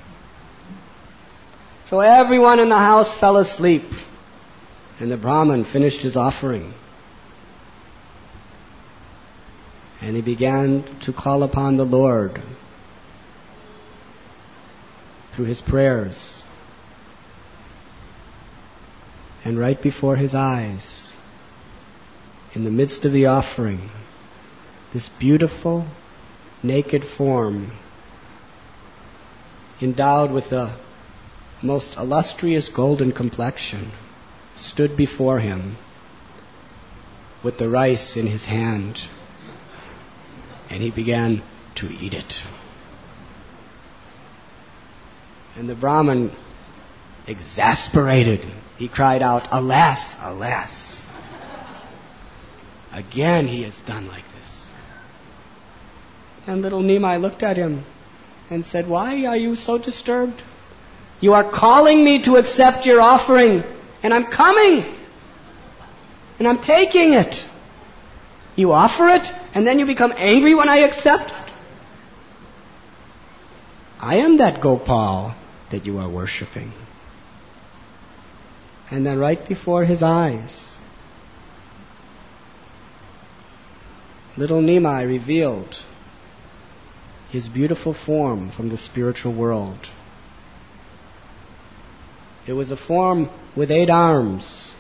So everyone in the house fell asleep. And the Brahmin finished his offering. And he began to call upon the Lord through his prayers. And right before his eyes, in the midst of the offering, this beautiful, naked form, endowed with the most illustrious golden complexion, stood before him with the rice in his hand, and he began to eat it. And the Brahmin, exasperated, he cried out, "Alas, alas! Again he has done like this." And little Nimai looked at him and said, "Why are you so disturbed? You are calling me to accept your offering, and I'm coming, and I'm taking it. You offer it, and then you become angry when I accept it? I am that Gopal that you are worshipping." And then right before his eyes, little Nimai revealed his beautiful form from the spiritual world. It was a form with eight arms.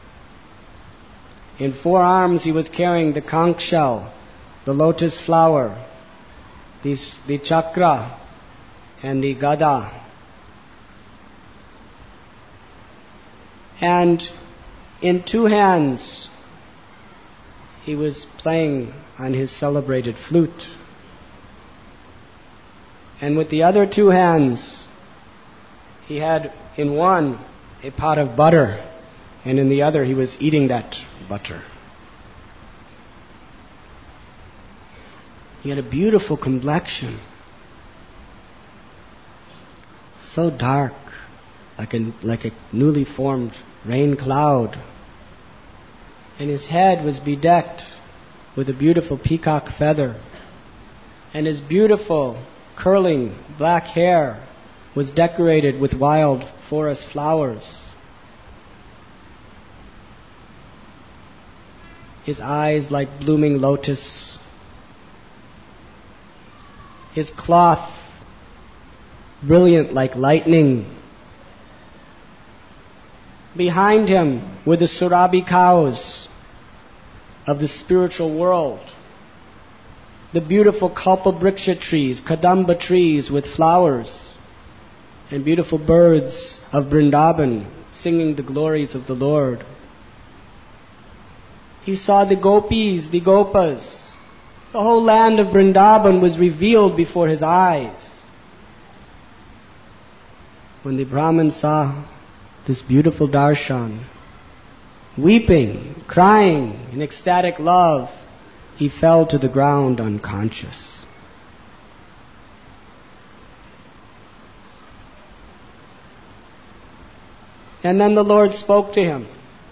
In four arms he was carrying the conch shell, the lotus flower, the, the chakra, and the gada. And in two hands he was playing on his celebrated flute. And with the other two hands he had in one a pot of butter, and in the other he was eating that butter. He had a beautiful complexion, so dark, like a, like a newly formed rain cloud. And his head was bedecked with a beautiful peacock feather, and his beautiful curling black hair was decorated with wild forest flowers. His eyes like blooming lotus. His cloth brilliant like lightning. Behind him were the Surabhi cows of the spiritual world. The beautiful Kalpabriksha trees, Kadamba trees with flowers, and beautiful birds of Vrindavan singing the glories of the Lord. He saw the gopis, the gopas. The whole land of Vrindavan was revealed before his eyes. When the Brahmin saw this beautiful darshan, weeping, crying in ecstatic love, he fell to the ground unconscious. And then the Lord spoke to him.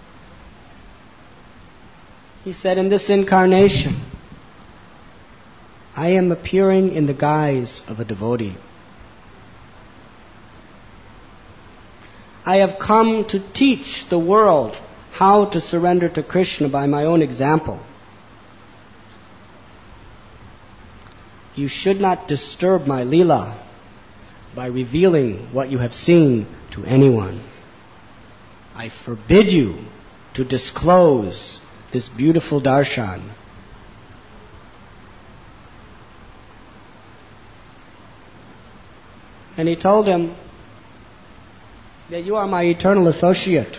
He said, "In this incarnation, I am appearing in the guise of a devotee. I have come to teach the world how to surrender to Krishna by my own example. You should not disturb my Leela by revealing what you have seen to anyone. I forbid you to disclose this beautiful darshan." And he told him that you are my eternal associate.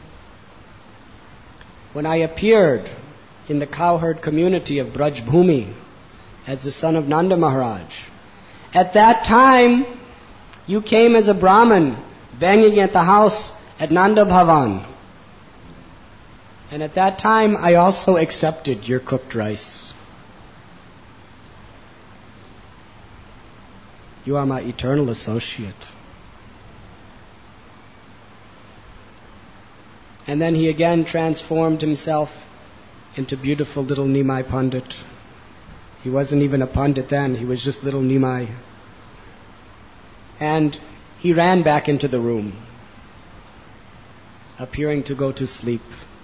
When I appeared in the cowherd community of Braj Bhumi as the son of Nanda Maharaj, at that time you came as a Brahmin banging at the house at Nanda Bhavan. And at that time I also accepted your cooked rice. You are my eternal associate. And then he again transformed himself into beautiful little Nimai Pandit. He wasn't even a Pandit then, he was just little Nimai. And he ran back into the room, appearing to go to sleep.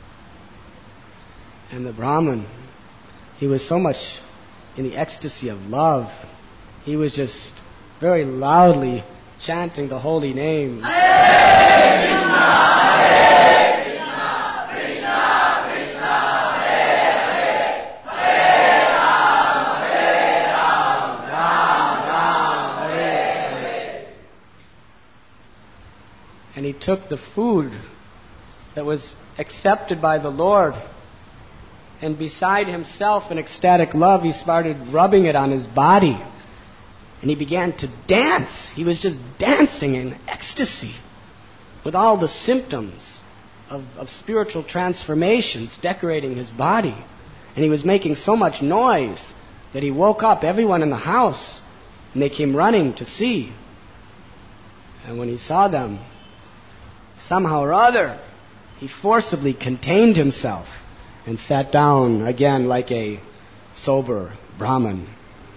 And the Brahmin, he was so much in the ecstasy of love, he was just very loudly chanting the holy names. Hare Krishna, Hare Krishna, Krishna Krishna, Hare Hare, Hare Ram, Hare Ram, Ram Ram, Hare Hare. And he took the food that was accepted by the Lord. And beside himself in ecstatic love, he started rubbing it on his body. And he began to dance. He was just dancing in ecstasy with all the symptoms of, of spiritual transformations decorating his body. And he was making so much noise that he woke up everyone in the house, and they came running to see. And when he saw them, somehow or other, he forcibly contained himself and sat down again like a sober Brahmin.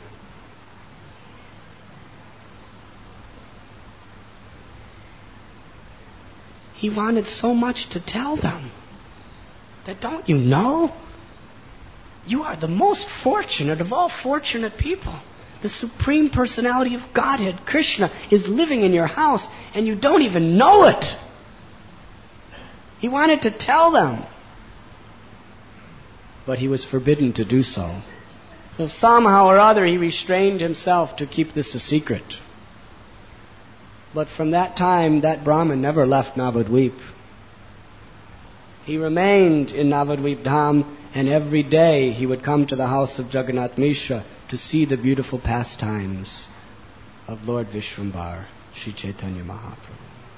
He wanted so much to tell them that, don't you know? You are the most fortunate of all fortunate people. The Supreme Personality of Godhead, Krishna, is living in your house and you don't even know it. He wanted to tell them, but he was forbidden to do so. So somehow or other he restrained himself to keep this a secret. But from that time, that Brahmin never left Navadvip. He remained in Navadvip Dham, and every day he would come to the house of Jagannath Mishra to see the beautiful pastimes of Lord Vishvambar, Sri Chaitanya Mahaprabhu.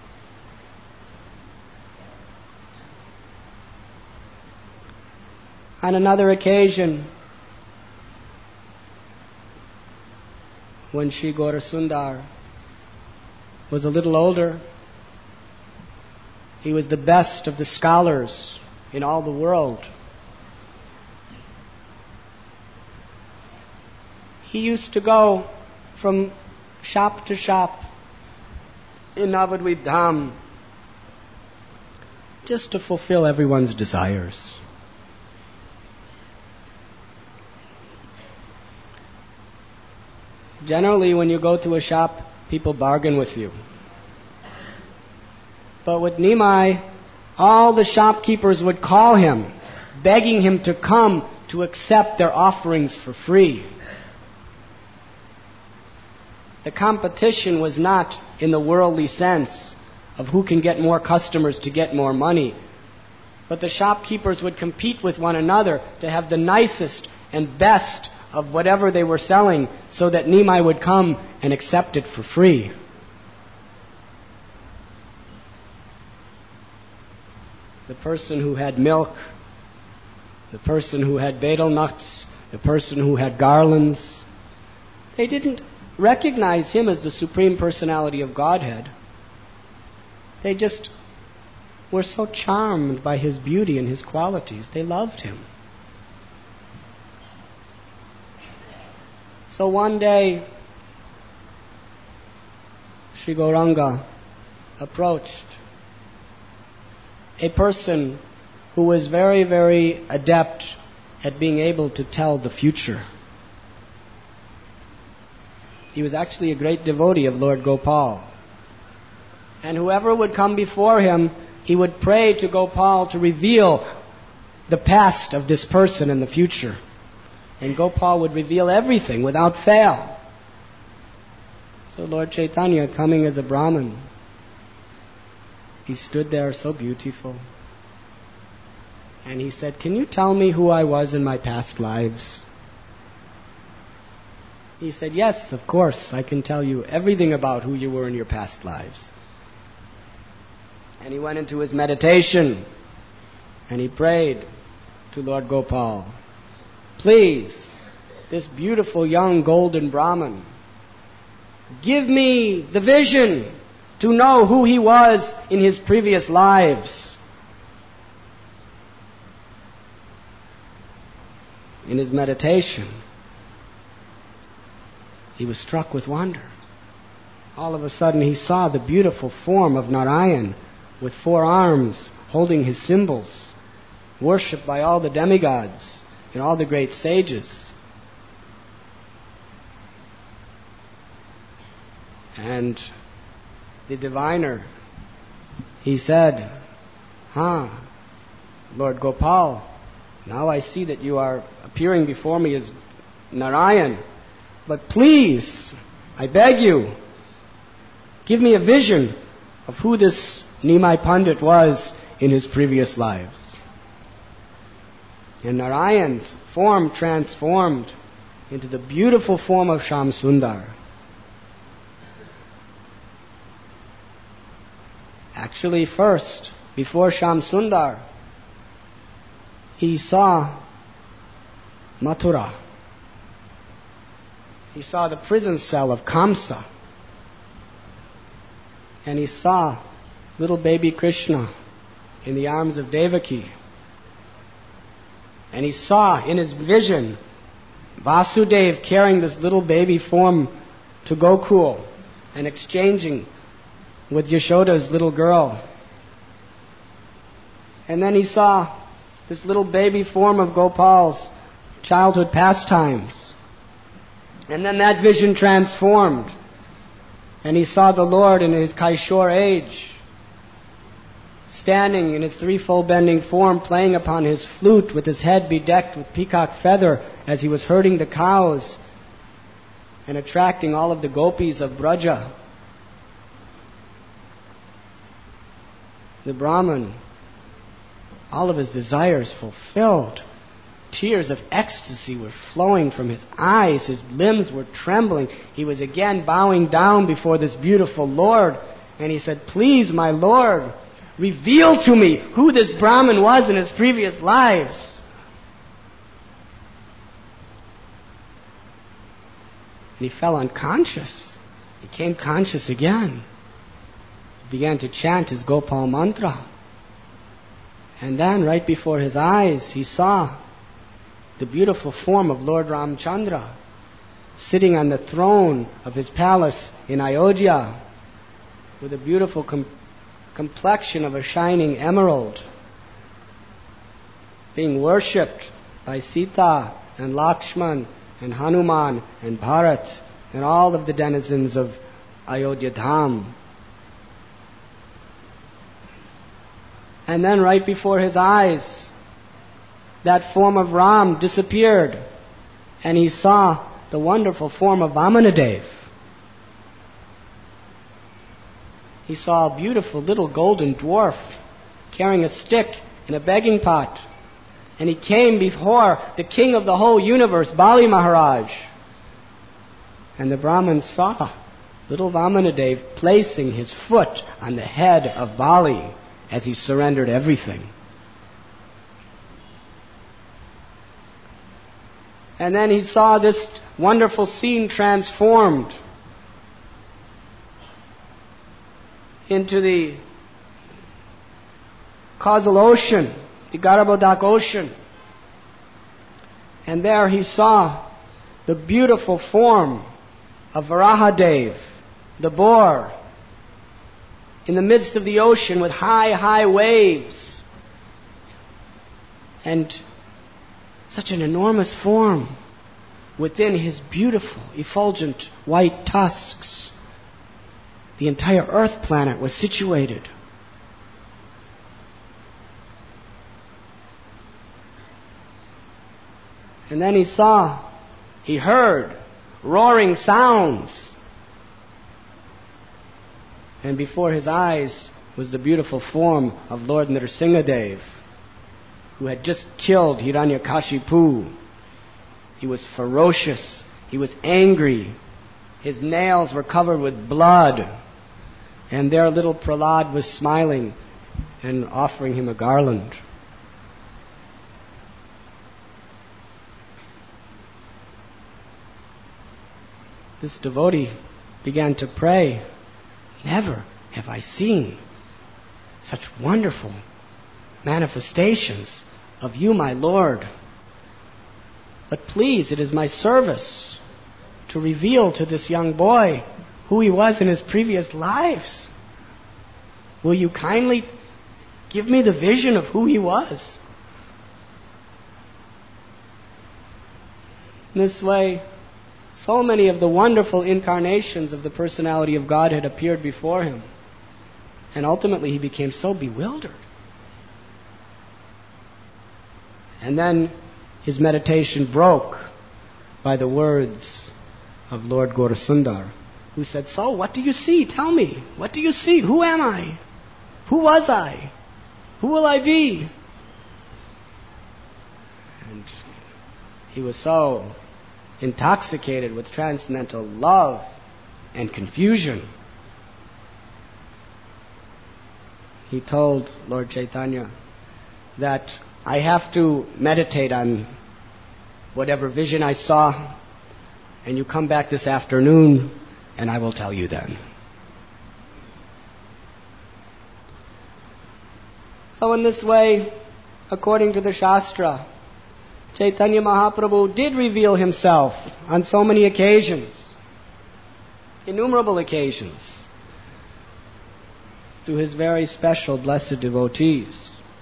On another occasion, when Sri Gaurasundar was a little older, he was the best of the scholars in all the world. He used to go from shop to shop in Navadvip Dham just to fulfill everyone's desires. Generally, when you go to a shop, people bargain with you. But with Nimai, all the shopkeepers would call him, begging him to come to accept their offerings for free. The competition was not in the worldly sense of who can get more customers to get more money, but the shopkeepers would compete with one another to have the nicest and best of whatever they were selling, so that Nimai would come and accept it for free. The person who had milk, the person who had betel nuts, the person who had garlands, they didn't recognize him as the Supreme Personality of Godhead. They just were so charmed by his beauty and his qualities. They loved him. So one day, Sri Gauranga approached a person who was very, very adept at being able to tell the future. He was actually a great devotee of Lord Gopal. And whoever would come before him, he would pray to Gopal to reveal the past of this person and the future. And Gopal would reveal everything without fail. So Lord Chaitanya, coming as a Brahmin, he stood there so beautiful. And he said, "Can you tell me who I was in my past lives?" He said, "Yes, of course, I can tell you everything about who you were in your past lives." And he went into his meditation, and he prayed to Lord Gopal, "Please, this beautiful young golden Brahmin, give me the vision to know who he was in his previous lives." In his meditation, he was struck with wonder. All of a sudden, he saw the beautiful form of Narayan with four arms holding his symbols, worshipped by all the demigods and all the great sages. And the diviner, he said, "Huh, Lord Gopal, now I see that you are appearing before me as Narayan. But please, I beg you, give me a vision of who this Nimai Pandit was in his previous lives. And Narayan's form transformed into the beautiful form of Shamsundar. Actually, first, before Shamsundar, he saw Mathura. He saw the prison cell of Kamsa. And he saw little baby Krishna in the arms of Devaki. And he saw in his vision Vasudev carrying this little baby form to Gokul and exchanging with Yashoda's little girl. And then he saw this little baby form of Gopal's childhood pastimes. And then that vision transformed. And he saw the Lord in his Kaishore age, standing in his threefold bending form, playing upon his flute with his head bedecked with peacock feather as he was herding the cows and attracting all of the gopis of Braja. The Brahman, all of his desires fulfilled. Tears of ecstasy were flowing from his eyes. His limbs were trembling. He was again bowing down before this beautiful Lord. And he said, "Please, my Lord, reveal to me who this Brahman was in his previous lives." And he fell unconscious. He became conscious again. He began to chant his Gopal mantra. And then, right before his eyes, he saw the beautiful form of Lord Ramchandra sitting on the throne of his palace in Ayodhya with a beautiful com- complexion of a shining emerald, being worshipped by Sita and Lakshman and Hanuman and Bharat and all of the denizens of Ayodhya Dham. And then right before his eyes, that form of Ram disappeared, and he saw the wonderful form of Vamanadev. He saw a beautiful little golden dwarf carrying a stick and a begging pot. And he came before the king of the whole universe, Bali Maharaj. And the Brahmin saw little Vamanadev placing his foot on the head of Bali as he surrendered everything. And then he saw this wonderful scene transformed into the causal ocean, the Garbhodak ocean. And there he saw the beautiful form of Varahadev, the boar, in the midst of the ocean with high, high waves. And such an enormous form within his beautiful, effulgent white tusks. The entire earth planet was situated. And then he saw, he heard roaring sounds. And before his eyes was the beautiful form of Lord Nrsingadev, who had just killed Hiranyakashipu. He was ferocious. He was angry. His nails were covered with blood. And there little Prahlad was smiling and offering him a garland. This devotee began to pray, "Never have I seen such wonderful manifestations of you, my Lord. But please, it is my service to reveal to this young boy who he was in his previous lives. Will you kindly give me the vision of who he was?" In this way, so many of the wonderful incarnations of the personality of God had appeared before him. And ultimately he became so bewildered. And then his meditation broke by the words of Lord Gaurasundar, who said, "So, what do you see? Tell me. What do you see? Who am I? Who was I?" Who will I be? And he was so intoxicated with transcendental love and confusion. He told Lord Chaitanya that I have to meditate on whatever vision I saw, and you come back this afternoon and I will tell you then. So in this way, according to the Shastra, Chaitanya Mahaprabhu did reveal himself on so many occasions, innumerable occasions, to his very special blessed devotees.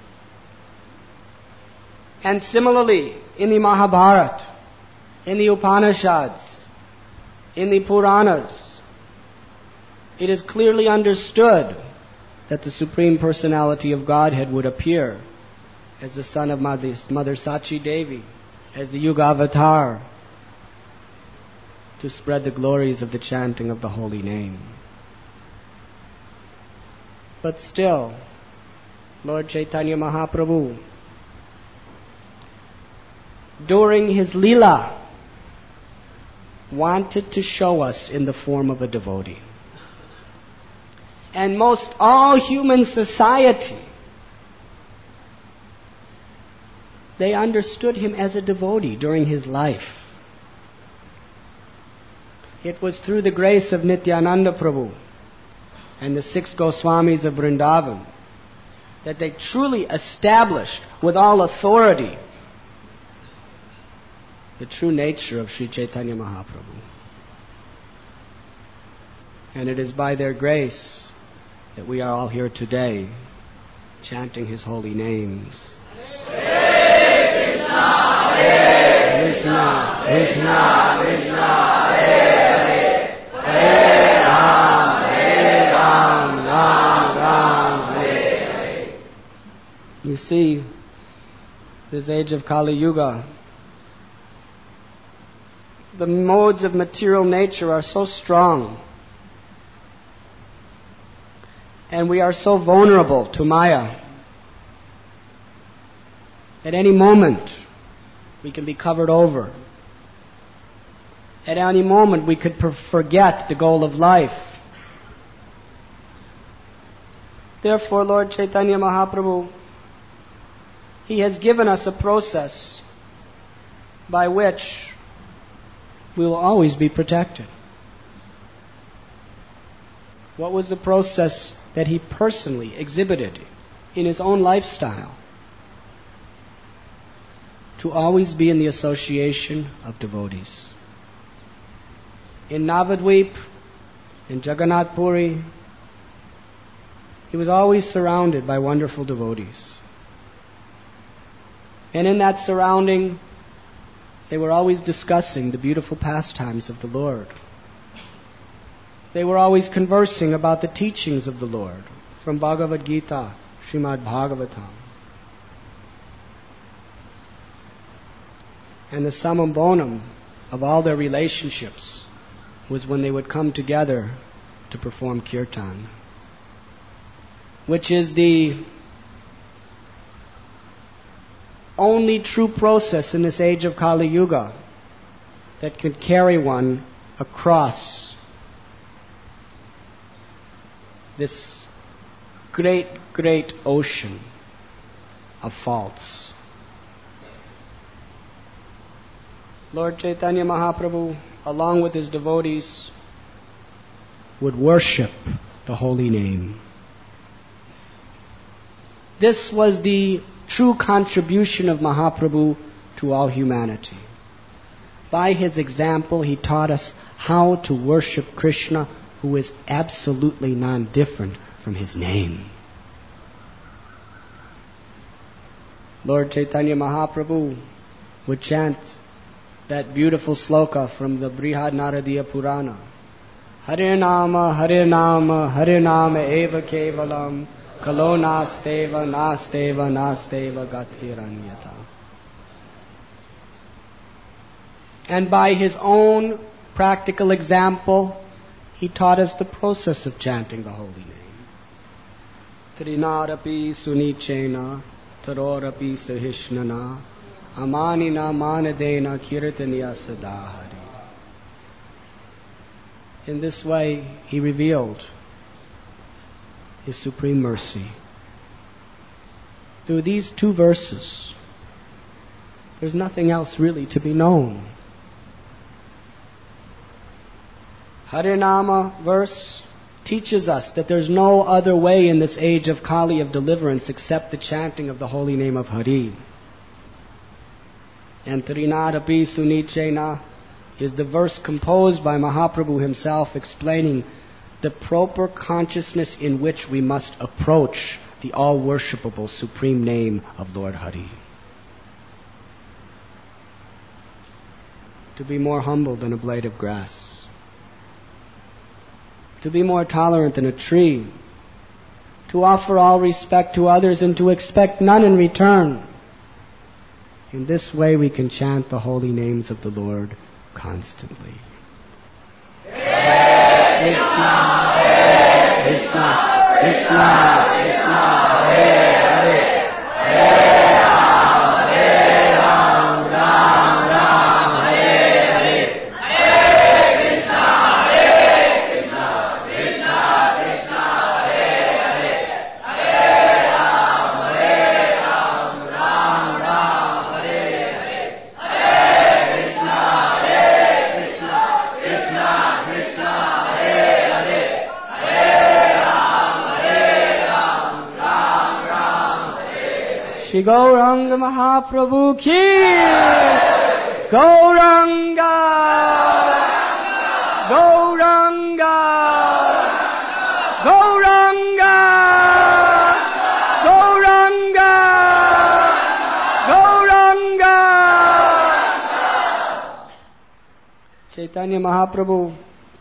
And similarly, in the Mahabharata, in the Upanishads, in the Puranas, it is clearly understood that the Supreme Personality of Godhead would appear as the son of Mother, Mother Sachi Devi, as the Yuga Avatar, to spread the glories of the chanting of the holy name. But still, Lord Chaitanya Mahaprabhu, during his Leela, wanted to show us in the form of a devotee. And most all human society, they understood him as a devotee during his life. It was through the grace of Nityananda Prabhu and the six Goswamis of Vrindavan that they truly established with all authority the true nature of Sri Chaitanya Mahaprabhu. And it is by their grace that we are all here today, chanting his holy names. Hare Krishna, Hare Krishna, Krishna Krishna, Hare Hare, Hare Ram, Hare Ram, Ram Ram, Hare Hare. You see, this age of Kali Yuga, the modes of material nature are so strong, and we are so vulnerable to Maya. At any moment, we can be covered over. At any moment, we could per- forget the goal of life. Therefore, Lord Chaitanya Mahaprabhu, he has given us a process by which we will always be protected. What was the process that he personally exhibited in his own lifestyle? To always be in the association of devotees. In Navadvip, in Jagannath Puri, he was always surrounded by wonderful devotees. And in that surrounding, they were always discussing the beautiful pastimes of the Lord. They were always conversing about the teachings of the Lord from Bhagavad Gita, Srimad Bhagavatam. And the summum bonum of all their relationships was when they would come together to perform kirtan, which is the only true process in this age of Kali Yuga that can carry one across this great, great ocean of faults. Lord Chaitanya Mahaprabhu, along with his devotees, would worship the holy name. This was the true contribution of Mahaprabhu to all humanity. By his example, he taught us how to worship Krishna, who is absolutely non-different from his name. Lord Chaitanya Mahaprabhu would chant that beautiful sloka from the Brihad Naradiya Purana. Hare Nama, Hare Nama, Hare Nama eva kevalam, kalo nasteva, nasteva, nasteva gatiranyata. And by his own practical example, he taught us the process of chanting the holy name. Trinarapi sunichena tarorapi sahishnana amanina manadena kirtaniya sadahari. In this way, he revealed his supreme mercy. Through these two verses, there's nothing else really to be known. Harinama verse teaches us that there's no other way in this age of Kali of deliverance except the chanting of the holy name of Hari. And Trinadapi Sunichena is the verse composed by Mahaprabhu himself explaining the proper consciousness in which we must approach the all-worshipable supreme name of Lord Hari. To be more humble than a blade of grass. To be more tolerant than a tree. To offer all respect to others and to expect none in return. In this way we can chant the holy names of the Lord constantly. Hare Krishna, Hare Krishna, Krishna Krishna, Hare Hare, Hare Ram, Hare Ram, Ram Ram, Hare Hare, Hare Krishna, Hare Krishna, Krishna Krishna, Hare Hare, Hare Ram, Hare Ram, Ram Ram, Hare Hare, Hare Krishna, Hare Krishna, Krishna Krishna, Hare Hare, Hare Ram, Hare Ram, Ram Ram, Hare Hare. Shri Gauranga Mahaprabhu ki Gauranga Gauranga Gauranga Gauranga Gauranga. Chaitanya Mahaprabhu,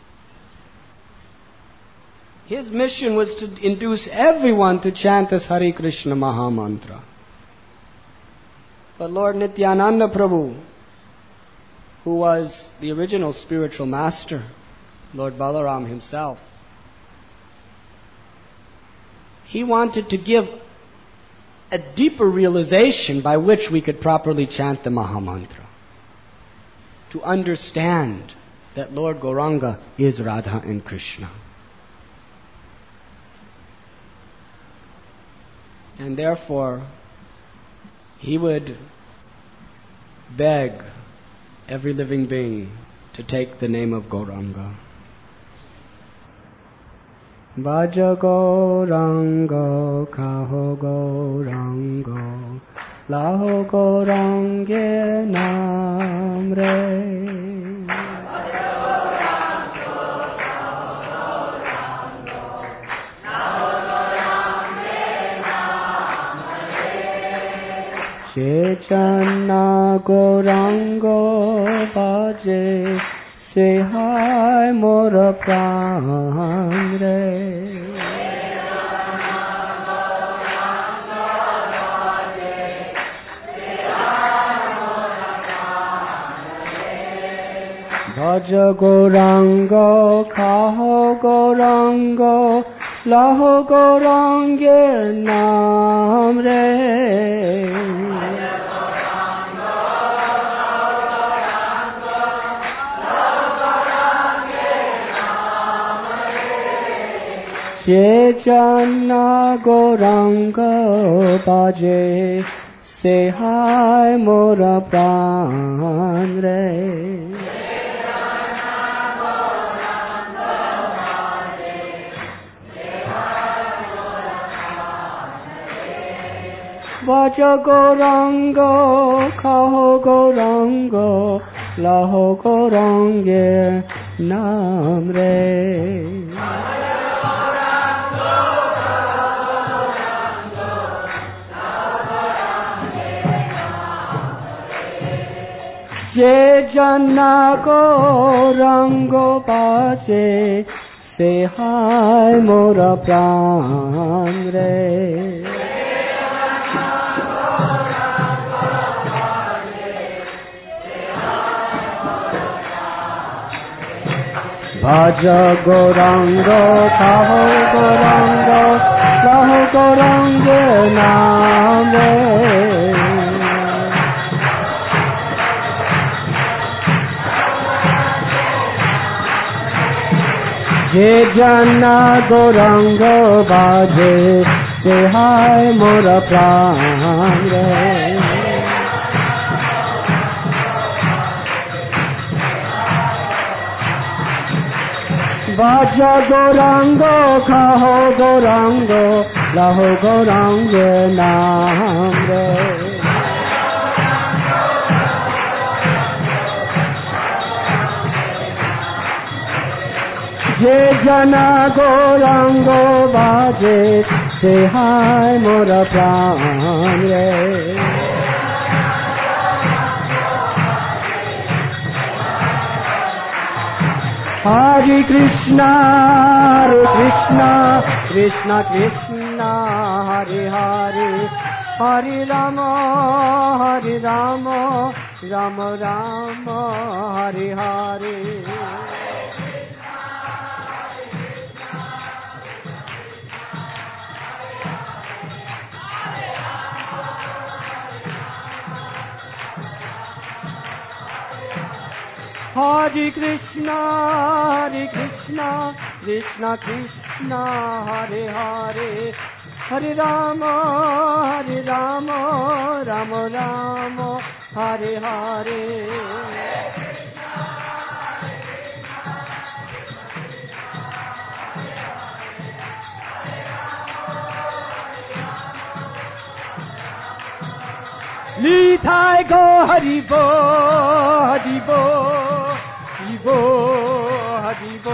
his mission was to induce everyone to chant this Hare Krishna Maha Mantra. But Lord Nityananda Prabhu, who was the original spiritual master, Lord Balaram himself, he wanted to give a deeper realization by which we could properly chant the Maha Mantra. To understand that Lord Gauranga is Radha and Krishna. And therefore, he would beg every living being to take the name of Gauranga. Bhaja Gauranga, Kaho Gauranga, Laho Gaurange Namre. Chaitanya Gauranga Bhaje Sehai Mora Pran Re. Bhaja Gauranga Kaho Gauranga Laho Gaurange Nam Re. Chaitanya Gauranga Bhaje Sehai Mora Pran Re. Bhaja Gauranga Kaho Gauranga Laho Gaurange Nam Re. Chaitanya Gauranga Bhaje Sehai Mora Pran Re. Bhaja Gauranga Kaho Gauranga Laho Gauranga नाम रे जे जना गौरंग बाजे से हाय मोर प्राण रे बाजा गौरांग खाहो गौरांग लाहो गौरांग नाम रे जे जना गौरांग बाजे से हाय मोर प्राण रे Hare Krishna, Hare Krishna, Krishna Krishna, Hare Hare, Hare Rama, Hare Rama, Rama Rama, Hare Hare. Hare Krishna, Hare Krishna, Krishna Krishna, Hare Hare, Hare Rama, Hare Rama, Rama Rama, Hare Hare. Nitai go Haribo, Haribo, Haribo, Haribo.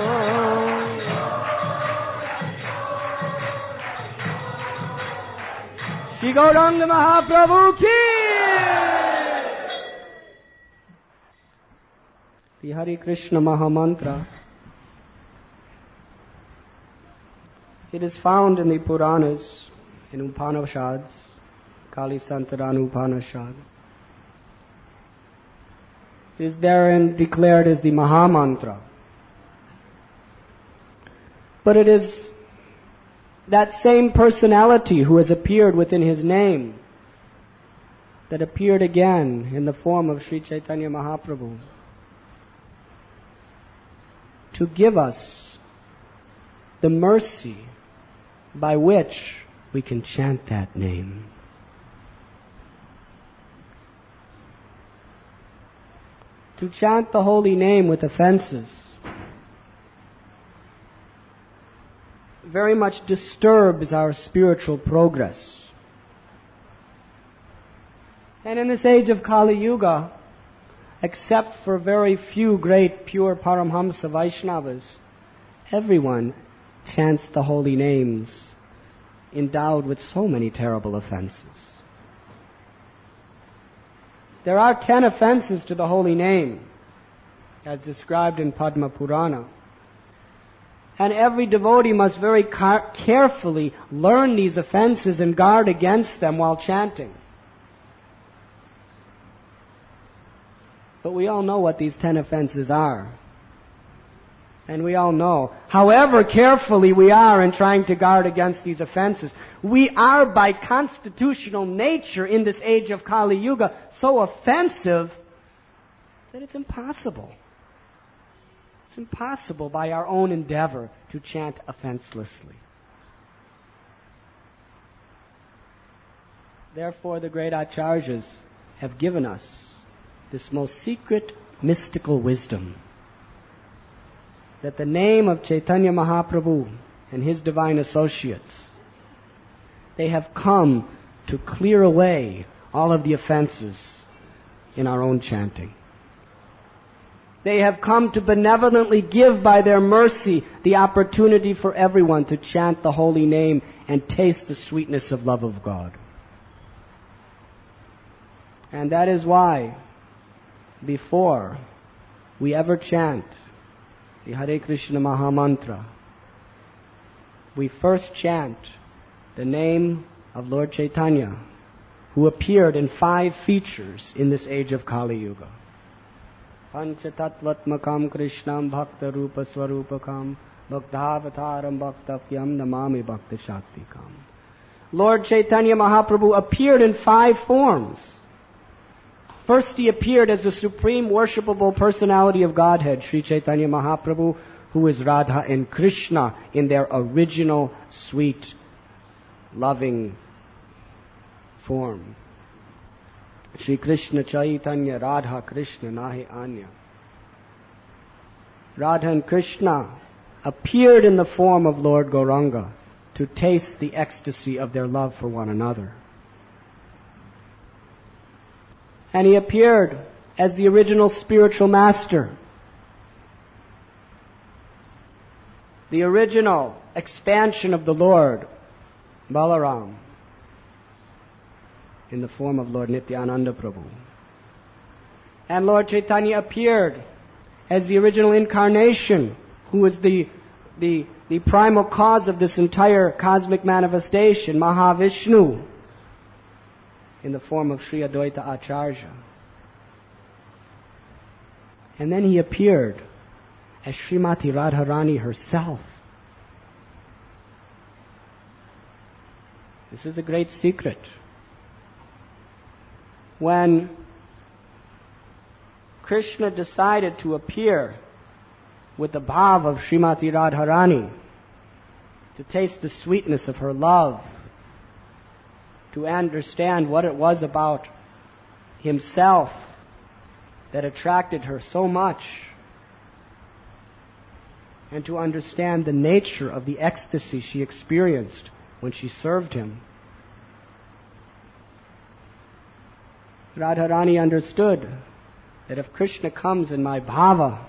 Shri Gauranga Mahaprabhu ki. The Hare Krishna Mahamantra. It is found in the Puranas, in Upanishads, Kali Santarana Upanishad. It is therein declared as the Mahamantra. But it is that same personality who has appeared within his name that appeared again in the form of Sri Chaitanya Mahaprabhu to give us the mercy by which we can chant that name. To chant the holy name with offenses very much disturbs our spiritual progress. And in this age of Kali Yuga, except for very few great pure Paramhamsa Vaishnavas, everyone chants the holy names endowed with so many terrible offenses. There are ten offenses to the holy name, as described in Padma Purana. And every devotee must very car- carefully learn these offenses and guard against them while chanting. But we all know what these ten offenses are. And we all know, however carefully we are in trying to guard against these offenses, we are by constitutional nature in this age of Kali Yuga so offensive that it's impossible. It's impossible by our own endeavor to chant offenselessly. Therefore, the great Acharyas have given us this most secret mystical wisdom, that the name of Chaitanya Mahaprabhu and his divine associates, they have come to clear away all of the offenses in our own chanting. They have come to benevolently give by their mercy the opportunity for everyone to chant the holy name and taste the sweetness of love of God. And that is why, before we ever chant the Hare Krishna Mahamantra, we first chant the name of Lord Chaitanya, who appeared in five features in this age of Kali Yuga. Panchatattvatmakam Krishnam Bhakta Rupa Swarupakam Bhaktavataram Bhaktapyam Namami Bhakta Shaktikam. Lord Chaitanya Mahaprabhu appeared in five forms. First, he appeared as the supreme worshipable personality of Godhead, Sri Chaitanya Mahaprabhu, who is Radha and Krishna in their original, sweet, loving form. Shri Krishna Chaitanya Radha Krishna Nahi Anya. Radha and Krishna appeared in the form of Lord Gauranga to taste the ecstasy of their love for one another. And he appeared as the original spiritual master, the original expansion of the Lord, Balaram, in the form of Lord Nityananda Prabhu. And Lord Chaitanya appeared as the original incarnation, who is the, the, the primal cause of this entire cosmic manifestation, Mahavishnu, in the form of Sri Advaita Acharya. And then he appeared as Srimati Radharani herself. This is a great secret. When Krishna decided to appear with the bhav of Srimati Radharani, to taste the sweetness of her love, to understand what it was about himself that attracted her so much, and to understand the nature of the ecstasy she experienced when she served him. Radharani understood that if Krishna comes in my bhava,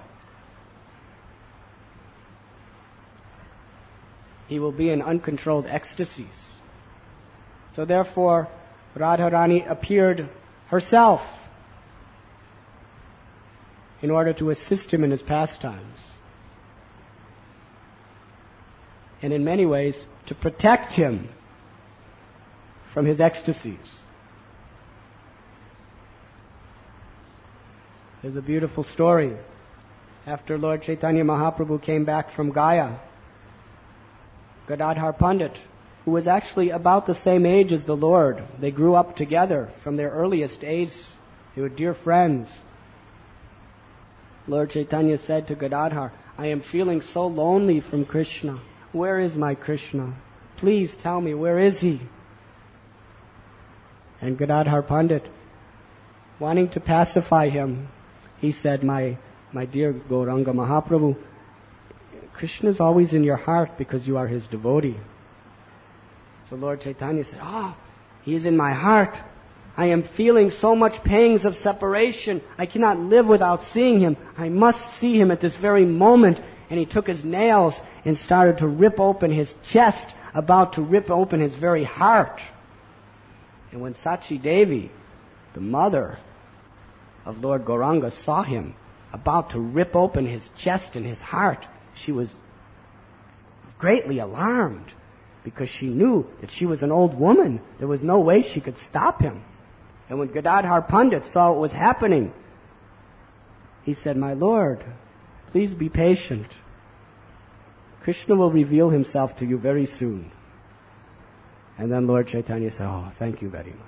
he will be in uncontrolled ecstasies. So therefore, Radharani appeared herself in order to assist him in his pastimes. And in many ways, to protect him from his ecstasies. There's a beautiful story. After Lord Chaitanya Mahaprabhu came back from Gaya, Gadadhar Pandit, who was actually about the same age as the Lord, they grew up together from their earliest age. They were dear friends. Lord Chaitanya said to Gadadhar, I am feeling so lonely from Krishna. Where is my Krishna? Please tell me, where is he? And Gadadhar Pandit, wanting to pacify him, he said, my, my dear Gauranga Mahaprabhu, Krishna is always in your heart because you are his devotee. So Lord Chaitanya said, ah, oh, he is in my heart. I am feeling so much pangs of separation. I cannot live without seeing him. I must see him at this very moment. And he took his nails and started to rip open his chest, about to rip open his very heart. And when Sachi Devi, the mother of Lord Gauranga, saw him about to rip open his chest and his heart, she was greatly alarmed because she knew that she was an old woman. There was no way she could stop him. And when Gadadhar Pandit saw what was happening, he said, my Lord, please be patient. Krishna will reveal himself to you very soon. And then Lord Chaitanya said, oh, thank you very much.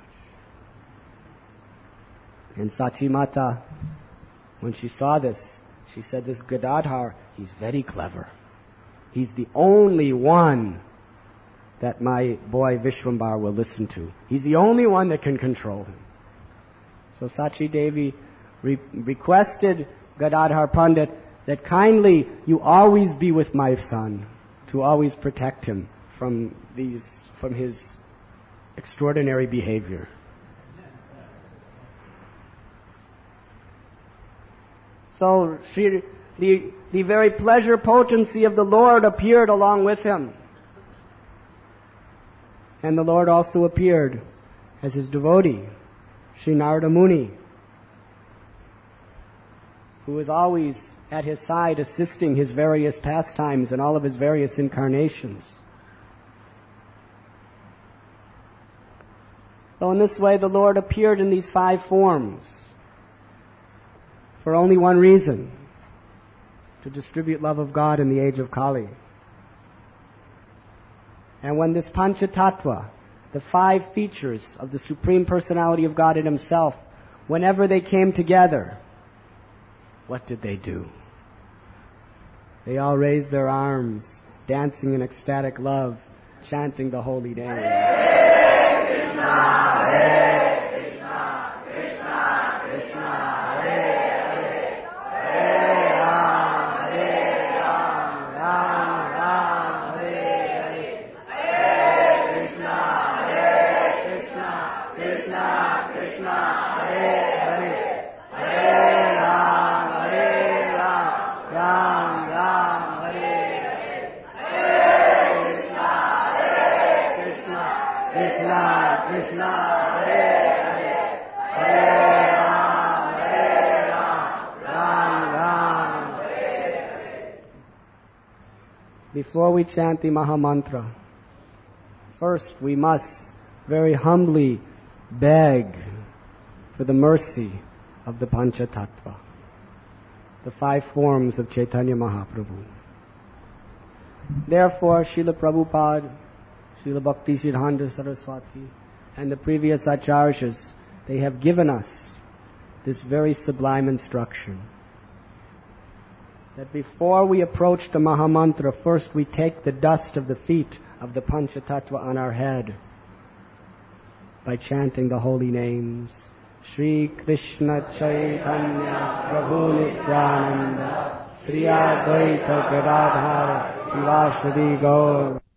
And Sachi Mata, when she saw this, she said, this Gadadhar, he's very clever. He's the only one that my boy Vishwambar will listen to. He's the only one that can control him. So Sachi Devi re- requested Gadadhar Pandit that kindly you always be with my son, to always protect him from these, from his extraordinary behavior. So Shri, the, the very pleasure potency of the Lord appeared along with him. And the Lord also appeared as his devotee, Sri Narada Muni, who was always at his side assisting his various pastimes and all of his various incarnations. So in this way the Lord appeared in these five forms for only one reason: to distribute love of God in the age of Kali. And when this Panchatattva, the five features of the Supreme Personality of Godhead Himself, whenever they came together, what did they do? They all raised their arms, dancing in ecstatic love, chanting the holy name. Hare Krishna, Hare Krishna, Krishna Krishna, Hare Hare, Hare Ram, Hare Ram, Ram Ram, Hare Hare, Hare Krishna, Hare Krishna, Krishna Krishna, Hare Hare, Hare Ram, Hare Ram, Ram Ram, Hare Hare, Hare Krishna, Hare Krishna, Krishna Krishna, Hare Hare, Hare Ram, Hare Ram, Ram Ram, Hare Hare. Before we chant the Mahamantra, first we must very humbly beg for the mercy of the Panchatattva, the five forms of Chaitanya Mahaprabhu. Therefore, Srila Prabhupada, Srila Bhakti Siddhanta Saraswati, and the previous Acharyas, they have given us this very sublime instruction, that before we approach the Mahamantra, first we take the dust of the feet of the Panchatattva on our head by chanting the holy names. Shri Krishna Chaitanya Prabhu Nityananda Sri Advaita Gadadhara Shivasadi Gaur